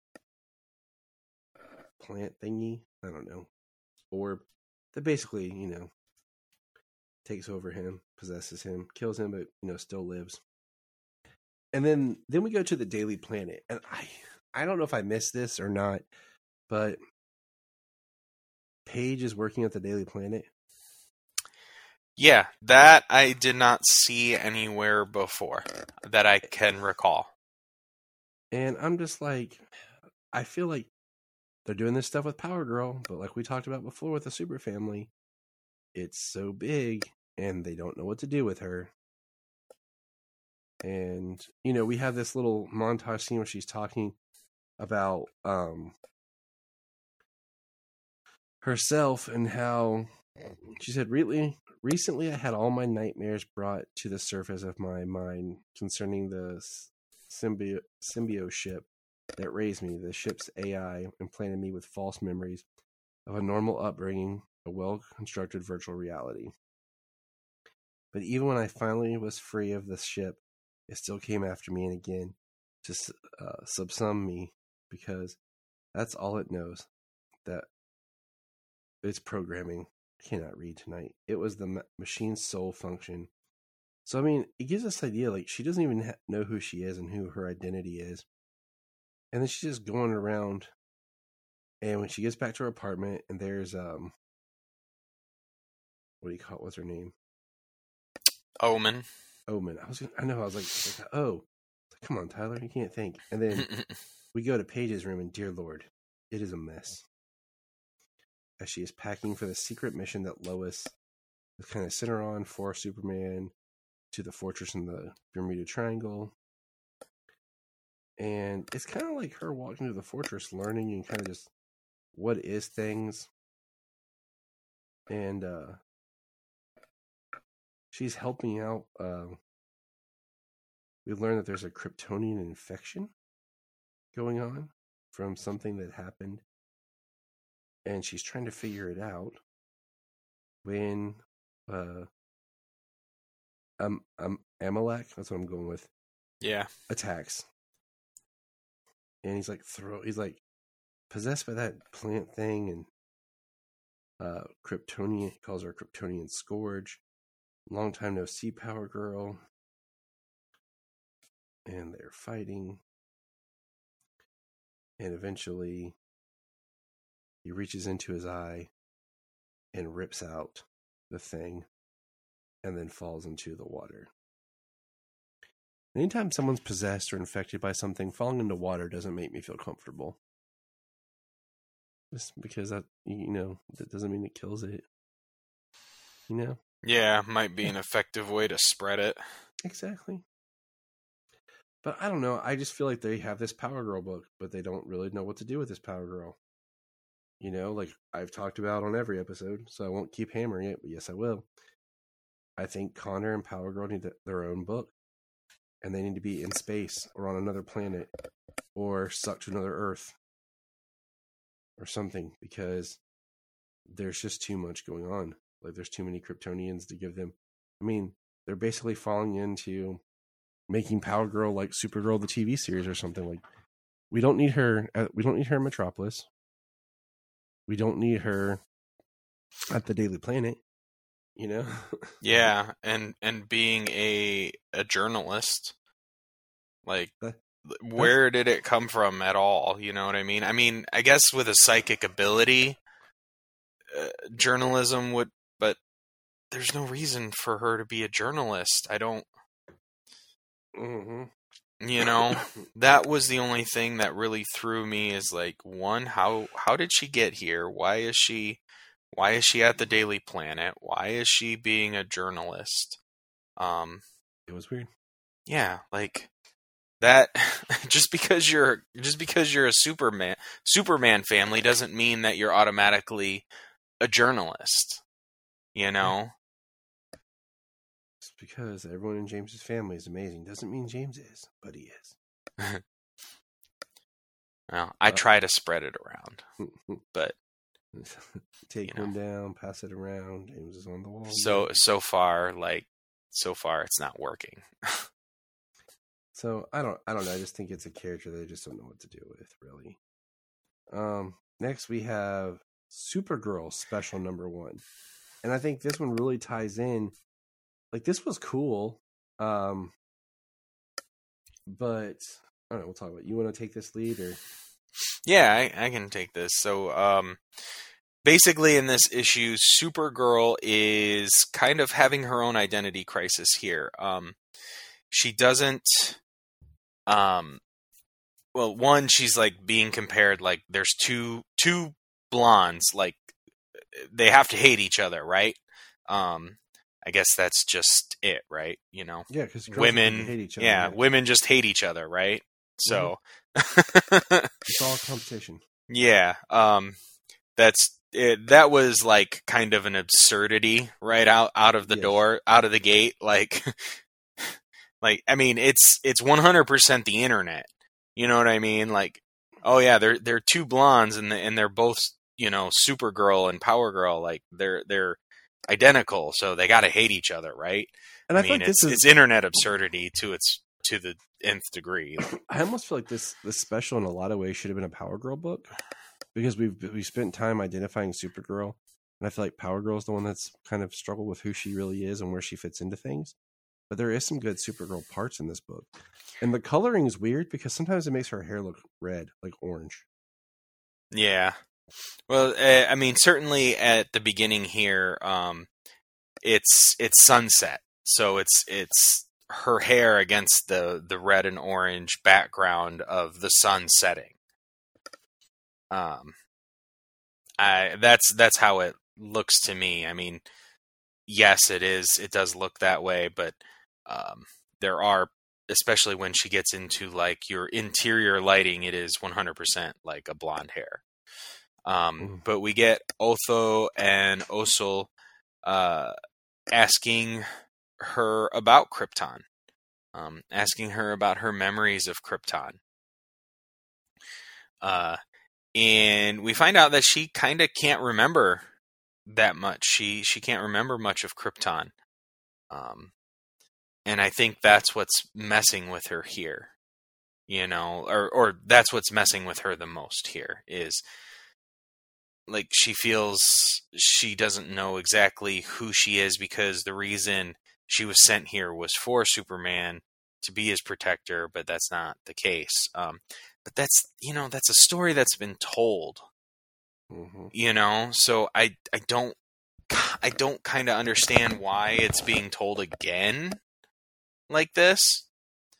plant thingy, I don't know, orb that basically, takes over him, possesses him, kills him, but still lives. And then we go to the Daily Planet, and I don't know if I missed this or not, but Paige is working at the Daily Planet. Yeah, that I did not see anywhere before that I can recall. And I'm just like, I feel like they're doing this stuff with Power Girl, but like we talked about before with the Super Family, it's so big and they don't know what to do with her. And, we have this little montage scene where she's talking about herself and how she said, recently I had all my nightmares brought to the surface of my mind concerning the symbiote ship that raised me. The ship's AI implanted me with false memories of a normal upbringing, a well-constructed virtual reality. But even when I finally was free of the ship, it still came after me and again to subsum me, because that's all it knows. That its programming. I cannot read tonight. It was the machine's sole function. So, it gives us the idea, like, she doesn't even know who she is and who her identity is. And then she's just going around. And when she gets back to her apartment, and there's, what do you call it? What's her name? Omen. I was like, oh, come on, Tyler, you can't think. And then we go to Paige's room, and dear Lord, it is a mess. As she is packing for the secret mission that Lois is kind of sent her on for Superman to the fortress in the Bermuda Triangle. And it's kind of like her walking to the fortress, learning and kind of just what is things. And she's helping out. We learned that there's a Kryptonian infection going on from something that happened. And she's trying to figure it out when Amalek, that's what I'm going with. Yeah. Attacks. And he's like possessed by that plant thing, and Kryptonian, he calls her Kryptonian Scourge. Long time no see, Power Girl. And they're fighting. And eventually he reaches into his eye and rips out the thing and then falls into the water. Anytime someone's possessed or infected by something, falling into water doesn't make me feel comfortable. Just because that doesn't mean it kills it. Yeah, might be an effective way to spread it. Exactly. But I don't know. I just feel like they have this Power Girl book, but they don't really know what to do with this Power Girl. Like I've talked about on every episode, so I won't keep hammering it, but yes, I will. I think Connor and Power Girl need their own book, and they need to be in space or on another planet or sucked to another Earth or something, because there's just too much going on. Like, there's too many Kryptonians to give them. They're basically falling into making Power Girl like Supergirl, the TV series, or something. Like, we don't need her. We don't need her in Metropolis. We don't need her at the Daily Planet, Yeah, and being a journalist, like where did it come from at all? You know what I mean? I mean, I guess with a psychic ability, journalism would, but there's no reason for her to be a journalist. I don't, you know, that was the only thing that really threw me is like, one, how did she get here? Why is she at the Daily Planet? Why is she being a journalist? It was weird. Yeah, like that. just because you're a Superman family doesn't mean that you're automatically a journalist. You know, just because everyone in James's family is amazing doesn't mean James is, but he is. Well, I try to spread it around, but take one down, pass it around. James is on the wall. So far it's not working. So I don't know. I just think it's a character that I just don't know what to do with, really. Next we have Supergirl Special Number 1, and I think this one really ties in. Like, this was cool, but I don't know. We'll talk about it. You want to take this lead, or? Yeah, I can take this. So, basically, in this issue, Supergirl is kind of having her own identity crisis here. She doesn't. Well, one, she's like being compared. Like, there's two blondes. Like, they have to hate each other, right? I guess that's just it, right? You know, yeah, because women hate each other. Yeah, right? Women just hate each other, right? So it's all competition. Yeah, that's it. That was like kind of an absurdity right out of the door, out of the gate. Like, I mean, it's 100% the internet. You know what I mean? Like, oh yeah, they're two blondes and they're both, you know, Supergirl and Power Girl. Like, they're identical, so they got to hate each other, right? And I mean, it's internet absurdity to the nth degree. I almost feel like this special in a lot of ways should have been a Power Girl book, because we spent time identifying Supergirl, and I feel like Power Girl is the one that's kind of struggled with who she really is and where she fits into things. But there is some good Supergirl parts in this book, and the coloring is weird because sometimes it makes her hair look red, like orange. Yeah. Well, I mean, certainly at the beginning here, it's sunset, so it's her hair against the red and orange background of the sun setting. That's how it looks to me. I mean, yes, it does look that way, but there are, especially when she gets into like your interior lighting, it is 100% like a blonde hair. But we get Otho and Osul asking her about Krypton, asking her about her memories of Krypton. And we find out that she kind of can't remember that much. She can't remember much of Krypton. And I think that's what's messing with her here, you know, or that's what's messing with her the most here is, like, she feels she doesn't know exactly who she is because the reason she was sent here was for Superman to be his protector, but that's not the case. But that's a story that's been told, you know, so I don't kind of understand why it's being told again like this.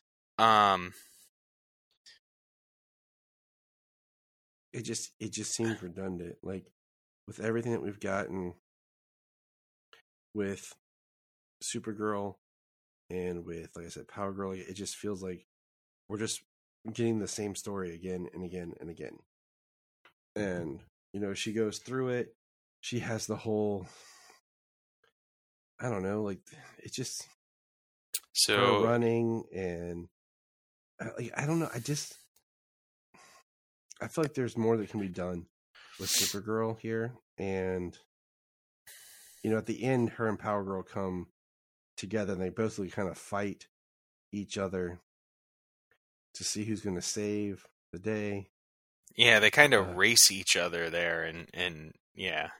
It just seems redundant. Like, with everything that we've gotten with Supergirl and with, like I said, Power Girl, it just feels like we're just getting the same story again and again and again. And, you know, she goes through it. She has the whole, I don't know, like, it just, so her running and, like, I don't know. I feel like there's more that can be done with Supergirl here. And, you know, at the end, her and Power Girl come together and they both kind of fight each other to see who's going to save the day. Yeah, they kind of race each other there, and yeah.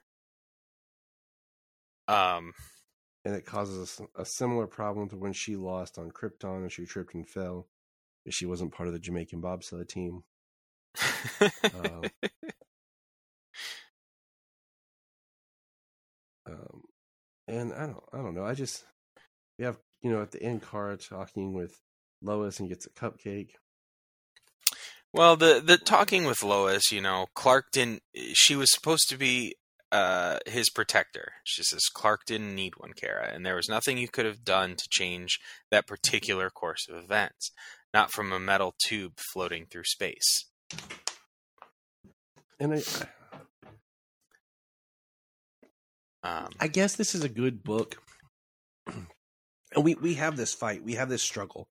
And it causes a similar problem to when she lost on Krypton and she tripped and fell. She wasn't part of the Jamaican bobsled team. And I don't know. We have, at the end, Kara talking with Lois and gets a cupcake. Well, the talking with Lois, Clark she was supposed to be his protector. She says Clark didn't need one, Kara, and there was nothing you could have done to change that particular course of events, not from a metal tube floating through space. And I guess this is a good book. And we have this fight. We have this struggle.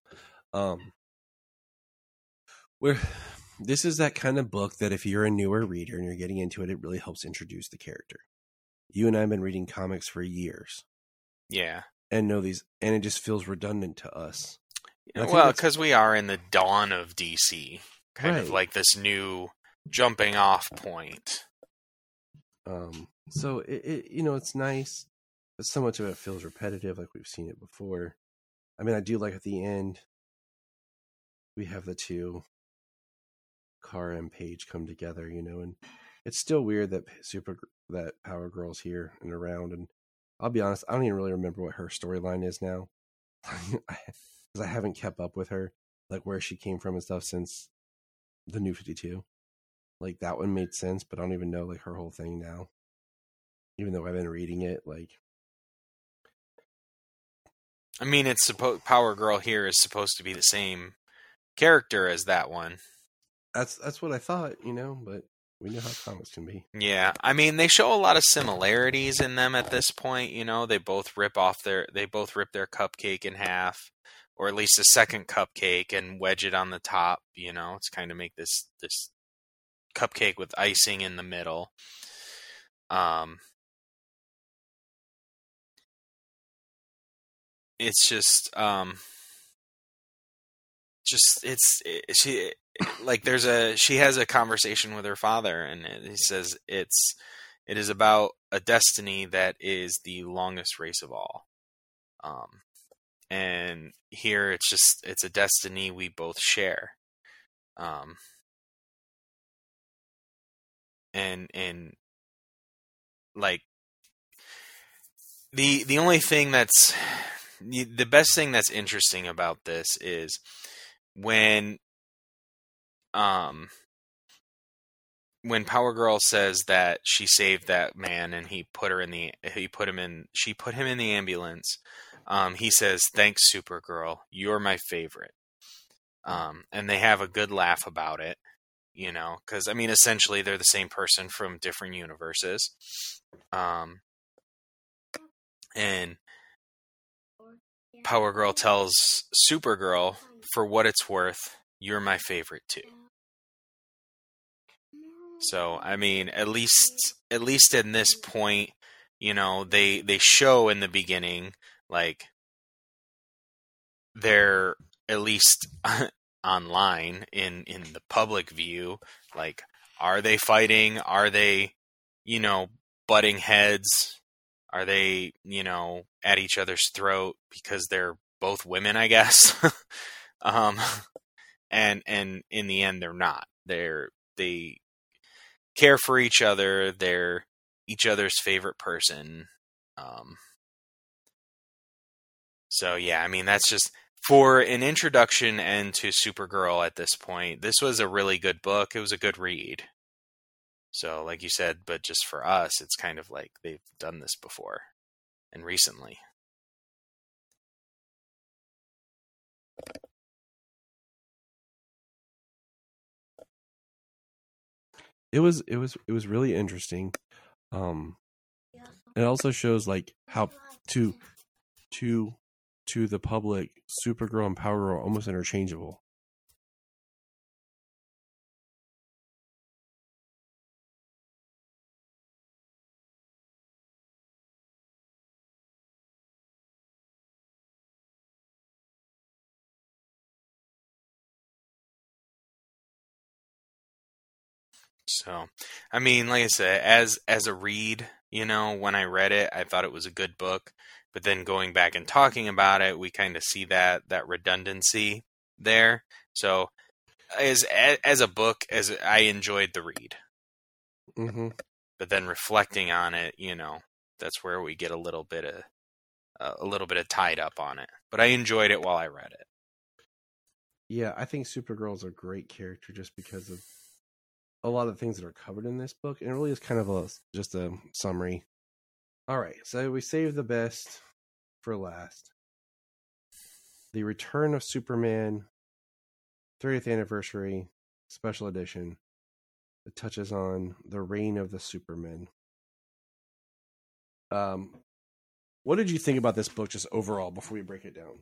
Where this is that kind of book that if you're a newer reader and you're getting into it, it really helps introduce the character. You and I have been reading comics for years. Yeah. And know these, and it just feels redundant to us. Well, because we are in the dawn of DC. Kind of like this new jumping off point. So it's nice, but so much of it feels repetitive, like we've seen it before. I mean, I do like at the end we have the two, Kara and Paige, come together, and it's still weird that Power Girl's here and around. And I'll be honest, I don't even really remember what her storyline is now, because I haven't kept up with her, like where she came from and stuff since the New 52. Like that one made sense, but I don't even know like her whole thing now. Even though I've been reading it, like. I mean, Power Girl here is supposed to be the same character as that one. That's what I thought, but we know how comics can be. Yeah, I mean, they show a lot of similarities in them at this point. They both rip their cupcake in half, or at least a second cupcake, and wedge it on the top. To kind of make this cupcake with icing in the middle. It's just she has a conversation with her father, and he says it is about a destiny that is the longest race of all. And here it's a destiny we both share. And like the only thing the best thing that's interesting about this is when Power Girl says that she saved that man and she put him in the ambulance. He says, "Thanks, Supergirl. You're my favorite." And they have a good laugh about it, because I mean, essentially they're the same person from different universes. And Power Girl tells Supergirl, "For what it's worth, you're my favorite too." So, I mean, at least in this point, they show in the beginning, like, they're at least online in the public view, like, are they fighting? Are they, butting heads? Are they, at each other's throat because they're both women, I guess? And in the end, they're not. They care for each other. They're each other's favorite person. So yeah, I mean, that's just for an introduction and to Supergirl at this point. This was a really good book. It was a good read. So like you said, but just for us, it's kind of like they've done this before and recently. It was really interesting. It also shows like how to the public, Supergirl and Power Girl are almost interchangeable. So, I mean, like I said, as a read, when I read it, I thought it was a good book. But then going back and talking about it, we kind of see that redundancy there. So as a book, as I enjoyed the read, but then reflecting on it, that's where we get a little bit of tied up on it. But I enjoyed it while I read it. Yeah, I think Supergirl's a great character just because of a lot of the things that are covered in this book, and it really is kind of just a summary. All right, so we saved the best for last. The Return of Superman 30th Anniversary Special Edition. It touches on the reign of the Supermen. What did you think about this book just overall before we break it down?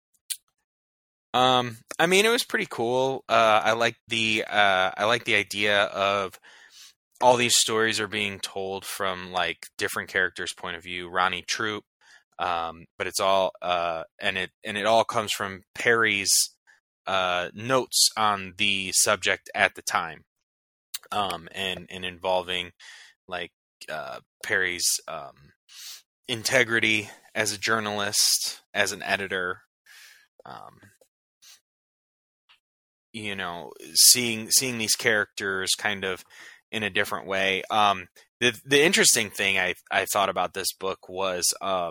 I mean, it was pretty cool. I like the idea of all these stories are being told from like different characters' point of view. Ronnie Troop, but it's all and it all comes from Perry's notes on the subject at the time, and involving like Perry's integrity as a journalist, as an editor. Seeing these characters kind of in a different way. The interesting thing I thought about this book was,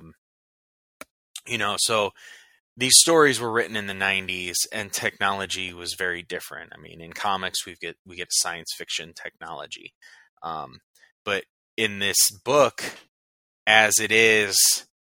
so these stories were written in the 90s and technology was very different. I mean, in comics, we get science fiction technology. But in this book, as it is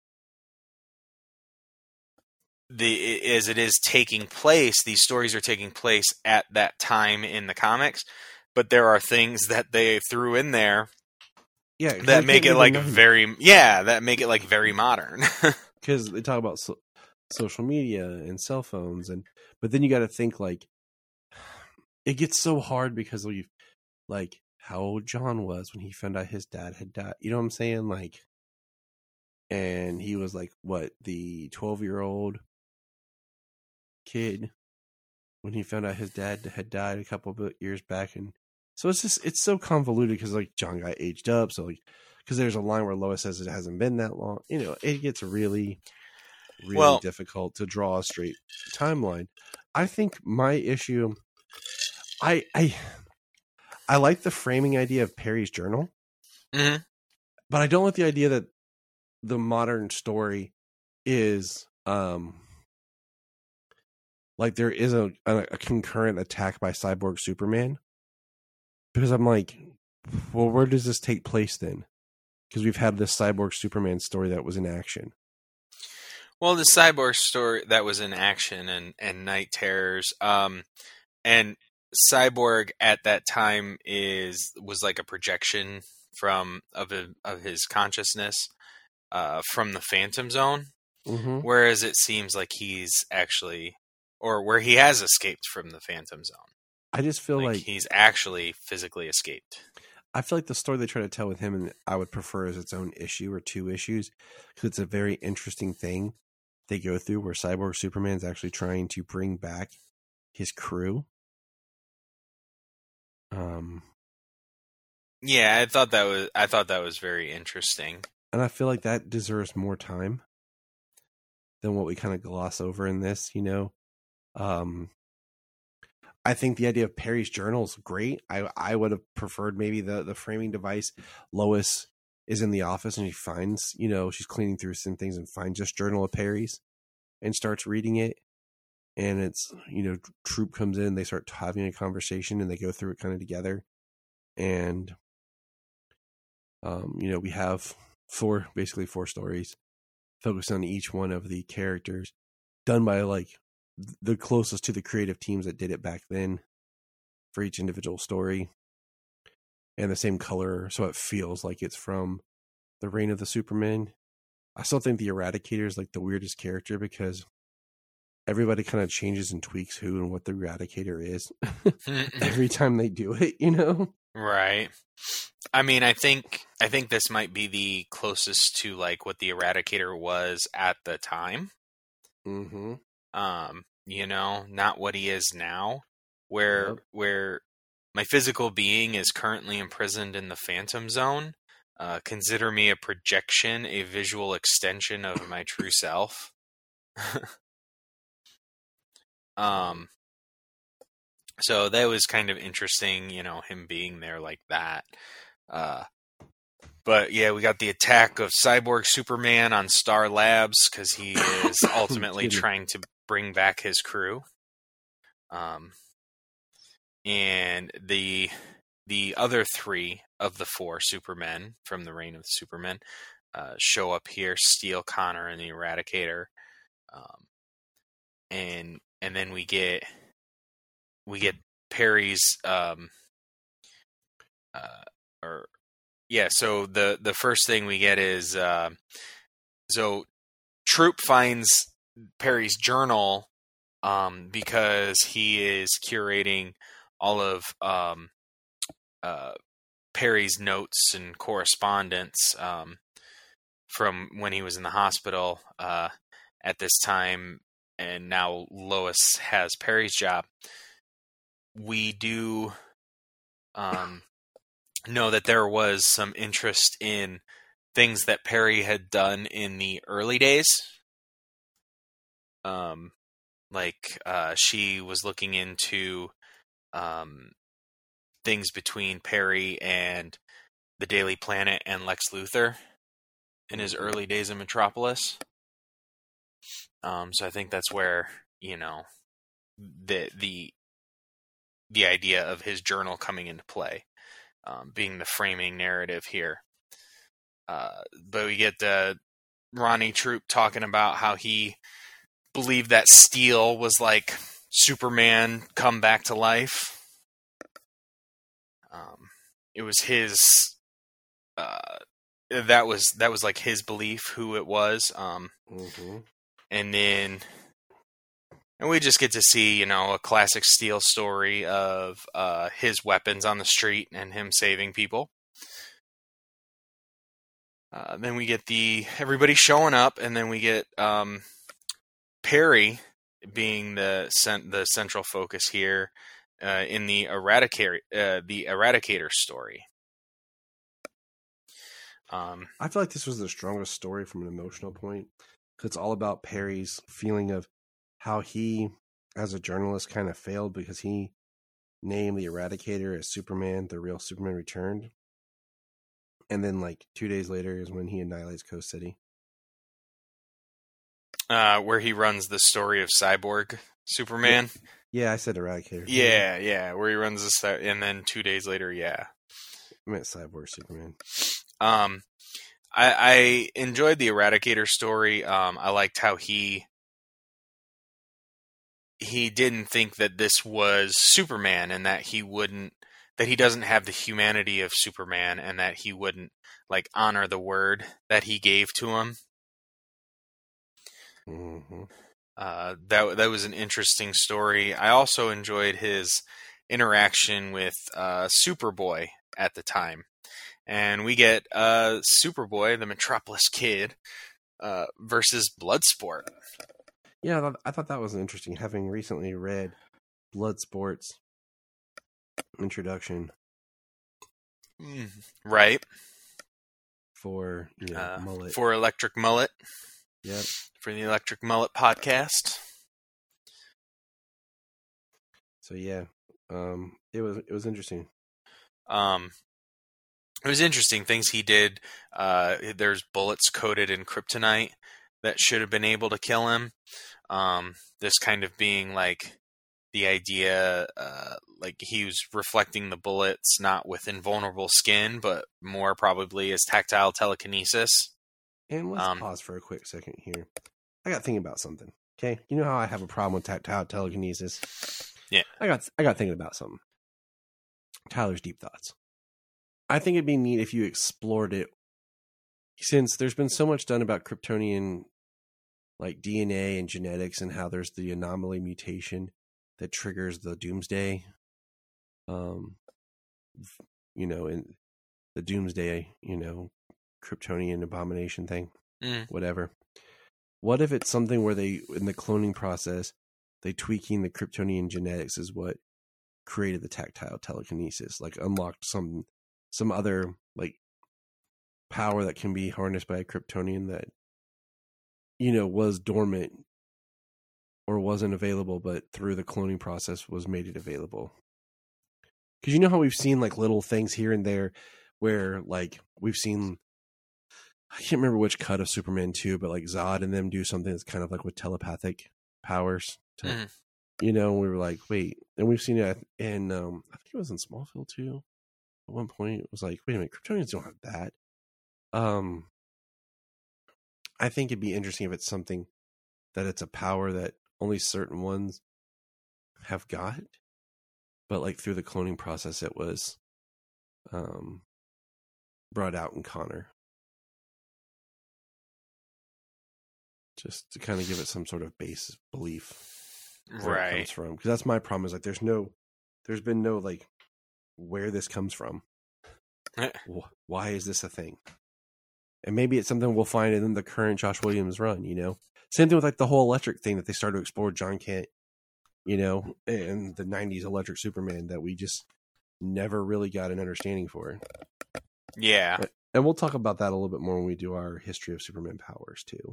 taking place, these stories are taking place at that time in the comics, but there are things that they threw in there that make it like very modern. Because they talk about social media and cell phones, but then you got to think like it gets so hard because like how old John was when he found out his dad had died. You know what I'm saying? Like, and he was like, what, the 12-year-old kid when he found out his dad had died a couple of years back. And so it's so convoluted because like John got aged up. So like, because there's a line where Lois says it hasn't been that long, it gets really difficult to draw a straight timeline. I think my issue, I like the framing idea of Perry's journal, but I don't like the idea that the modern story is like there is a concurrent attack by Cyborg Superman, because I'm like, well, where does this take place then? Because we've had this Cyborg Superman story that was in action. Well, the Cyborg story that was in action and Night Terrors, and Cyborg at that time was like a projection of his consciousness from the Phantom Zone, whereas it seems like he's actually, or where he has escaped from the Phantom Zone. I just feel like he's actually physically escaped. I feel like the story they try to tell with him, and I would prefer as its own issue or two issues, because it's a very interesting thing they go through where Cyborg Superman's actually trying to bring back his crew. Yeah, I thought that was very interesting. And I feel like that deserves more time than what we kind of gloss over in this, I think the idea of Perry's journal is great. I would have preferred maybe the framing device. Lois is in the office and she finds, she's cleaning through some things and finds this journal of Perry's and starts reading it. And it's, Troop comes in, they start having a conversation and they go through it kind of together. And, we have basically four stories focused on each one of the characters, done by like the closest to the creative teams that did it back then for each individual story, and the same color, so it feels like it's from the reign of the Superman. I still think the Eradicator is like the weirdest character because everybody kind of changes and tweaks who and what the Eradicator is every time they do it, Right. I mean, I think this might be the closest to like what the Eradicator was at the time. Not what he is now, where my physical being is currently imprisoned in the Phantom Zone. Consider me a projection, a visual extension of my true self. So that was kind of interesting, him being there like that. But yeah, we got the attack of Cyborg Superman on Star Labs because he is ultimately trying to bring back his crew. And the other three of the four Supermen from the Reign of the Supermen show up here: Steel, Connor, and the Eradicator. And then we get Perry's so the first thing we get is so Troop finds Perry's journal because he is curating all of Perry's notes and correspondence from when he was in the hospital at this time, and now Lois has Perry's job. We do know that there was some interest in things that Perry had done in the early days. She was looking into things between Perry and the Daily Planet and Lex Luthor in his early days in Metropolis. So I think that's where, the idea of his journal coming into play, being the framing narrative here. But we get Ronnie Troop talking about how he believed that Steel was like Superman come back to life. It was his. That was like his belief who it was. And then. And we just get to see, a classic Steel story of his weapons on the street and him saving people. Then we get everybody showing up, and then we get Perry being the central focus here in the Eradicator story. I feel like this was the strongest story from an emotional point, because it's all about Perry's feeling of how he, as a journalist, kind of failed because he named the Eradicator as Superman, the real Superman Returned. And then, 2 days later is when he annihilates Coast City. Where he runs the story of Cyborg Superman. Yeah, I said Eradicator. Yeah, where he runs this, and then 2 days later, yeah. I meant Cyborg Superman. I enjoyed the Eradicator story. I liked how he didn't think that this was Superman, and that he doesn't have the humanity of Superman, and that he wouldn't honor the word that he gave to him. Mm-hmm. That was an interesting story. I also enjoyed his interaction with Superboy at the time, and we get Superboy, the Metropolis Kid, versus Bloodsport. Yeah, I thought that was interesting, having recently read Bloodsport's introduction. Right. For Mullet. For Electric Mullet. Yep. For the Electric Mullet podcast. So yeah, it was interesting. It was interesting things he did. There's bullets coated in kryptonite that should have been able to kill him. This kind of being the idea, he was reflecting the bullets not with invulnerable skin, but more probably as tactile telekinesis. And let's pause for a quick second here. I got thinking about something. Okay, you know how I have a problem with tactile telekinesis? Yeah, I got thinking about something. Tyler's deep thoughts. I think it'd be neat if you explored it, since there's been so much done about Kryptonian DNA and genetics, and how there's the anomaly mutation that triggers the Doomsday, in the Doomsday, Kryptonian abomination thing, whatever. What if it's something where they, in the cloning process, they tweaking the Kryptonian genetics is what created the tactile telekinesis, unlocked some other power that can be harnessed by a Kryptonian that was dormant or wasn't available, but through the cloning process was made it available. Because you know how we've seen like little things here and there where like we've seen, I can't remember which cut of Superman 2, but like Zod and them do something that's kind of like with telepathic powers. You know, we were like, wait. And we've seen it in, I think it was in Smallville too. At one point, it was like, wait a minute, Kryptonians don't have that. I think it'd be interesting if it's something that it's a power that only certain ones have got. But like through the cloning process, it was brought out in Connor. Just to kind of give it some sort of base belief. Where it comes from. Because that's my problem is like there's been no like where this comes from. Why is this a thing? And maybe it's something we'll find in the current Josh Williams run, you know? Same thing with like the whole electric thing that they started to explore John Kent, you know, and the 90s electric Superman that we just never really got an understanding for. Yeah. And we'll talk about that a little bit more when we do our history of Superman powers too.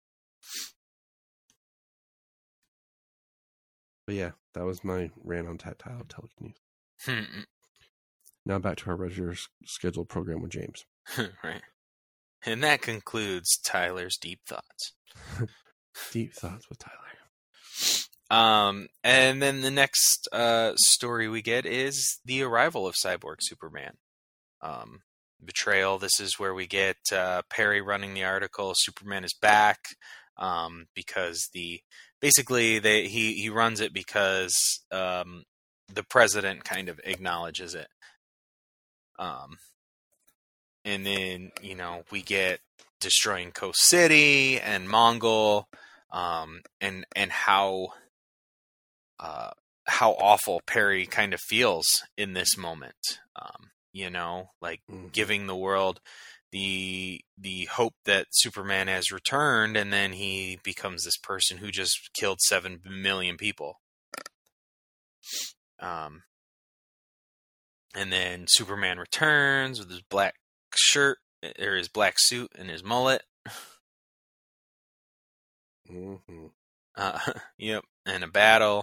But yeah, that was my rant on tactile telekinesis. Now back to our regular scheduled program with James. Right. And that concludes Tyler's Deep Thoughts. Deep Thoughts with Tyler. And then the next story we get is the arrival of Cyborg Superman. Betrayal. This is where we get Perry running the article. Superman is back because he runs it because the president kind of acknowledges it. And then, you know, we get destroying Coast City and Mongol, and how awful Perry kind of feels in this moment. You know, like giving the world the hope that Superman has returned, and then he becomes this person who just killed 7 million people. And then Superman returns with his black shirt, or his black suit and his mullet. Yep, and a battle.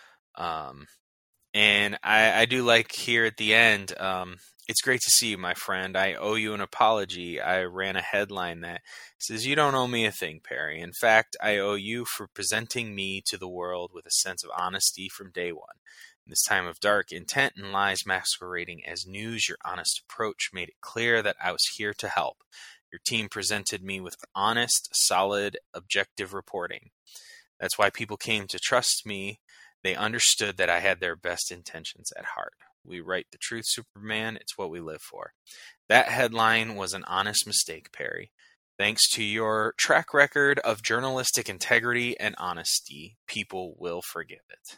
And I do like here at the end, it's great to see you, my friend. I owe you an apology. I ran a headline that says, "You don't owe me a thing, Perry. In fact, I owe you for presenting me to the world with a sense of honesty from day one. In this time of dark intent and lies masquerading as news, your honest approach made it clear that I was here to help. Your team presented me with honest, solid, objective reporting. That's why people came to trust me. They understood that I had their best intentions at heart. We write the truth, Superman. It's what we live for." That headline was an honest mistake, Perry. Thanks to your track record of journalistic integrity and honesty, people will forgive it.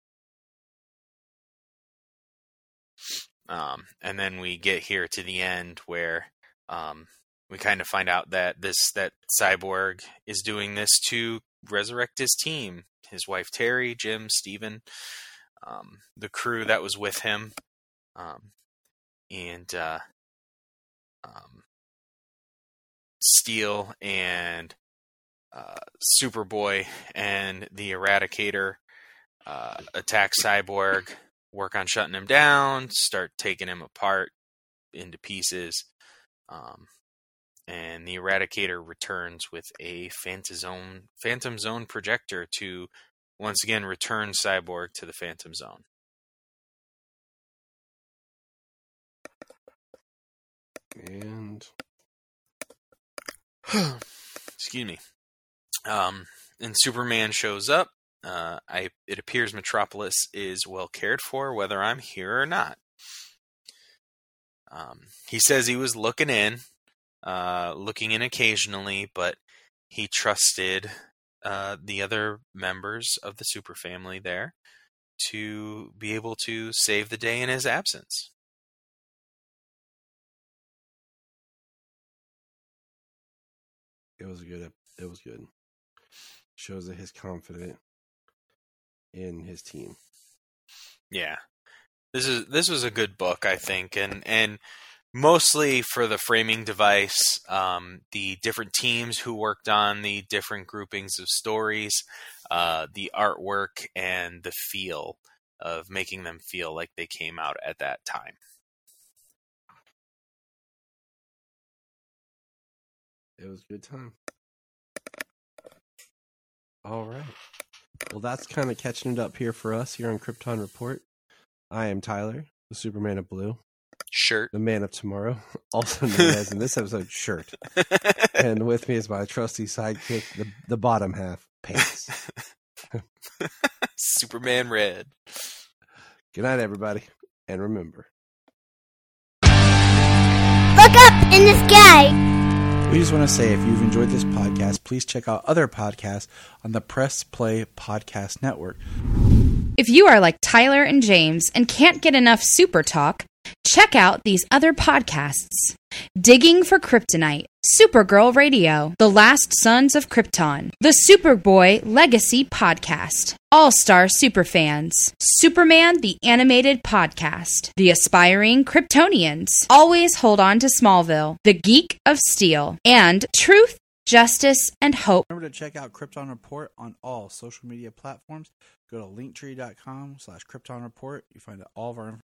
And then we get here to the end where we kind of find out that Cyborg is doing this to resurrect his team. His wife Terry, Jim, Steven, the crew that was with him, and Steel and Superboy and the Eradicator attack Cyborg, work on shutting him down, start taking him apart into pieces. And the Eradicator returns with a Phantom Zone projector to once again return Cyborg to the Phantom Zone. And excuse me. And Superman shows up. It appears Metropolis is well cared for, whether I'm here or not. He says he was looking in occasionally, but he trusted the other members of the super family there to be able to save the day in his absence. It was good. It was good. Shows that he's confident in his team. Yeah. This was a good book, I think, and mostly for the framing device, the different teams who worked on the different groupings of stories, the artwork, and the feel of making them feel like they came out at that time. It was a good time. All right. Well, that's kind of catching it up here for us here on Krypton Report. I am Tyler, the Superman of Blue. Shirt. The Man of Tomorrow, also known as, in this episode, Shirt. And with me is my trusty sidekick, the bottom half, Pants. Superman Red. Good night, everybody. And remember. Look up in the sky! We just want to say, if you've enjoyed this podcast, please check out other podcasts on the Press Play Podcast Network. If you are like Tyler and James and can't get enough Super Talk, check out these other podcasts. Digging for Kryptonite, Supergirl Radio, The Last Sons of Krypton, The Superboy Legacy Podcast, All-Star Superfans, Superman the Animated Podcast, The Aspiring Kryptonians, Always Hold On to Smallville, The Geek of Steel, and Truth, Justice, and Hope. Remember to check out Krypton Report on all social media platforms. Go to linktree.com/Krypton Report. You find all of our information.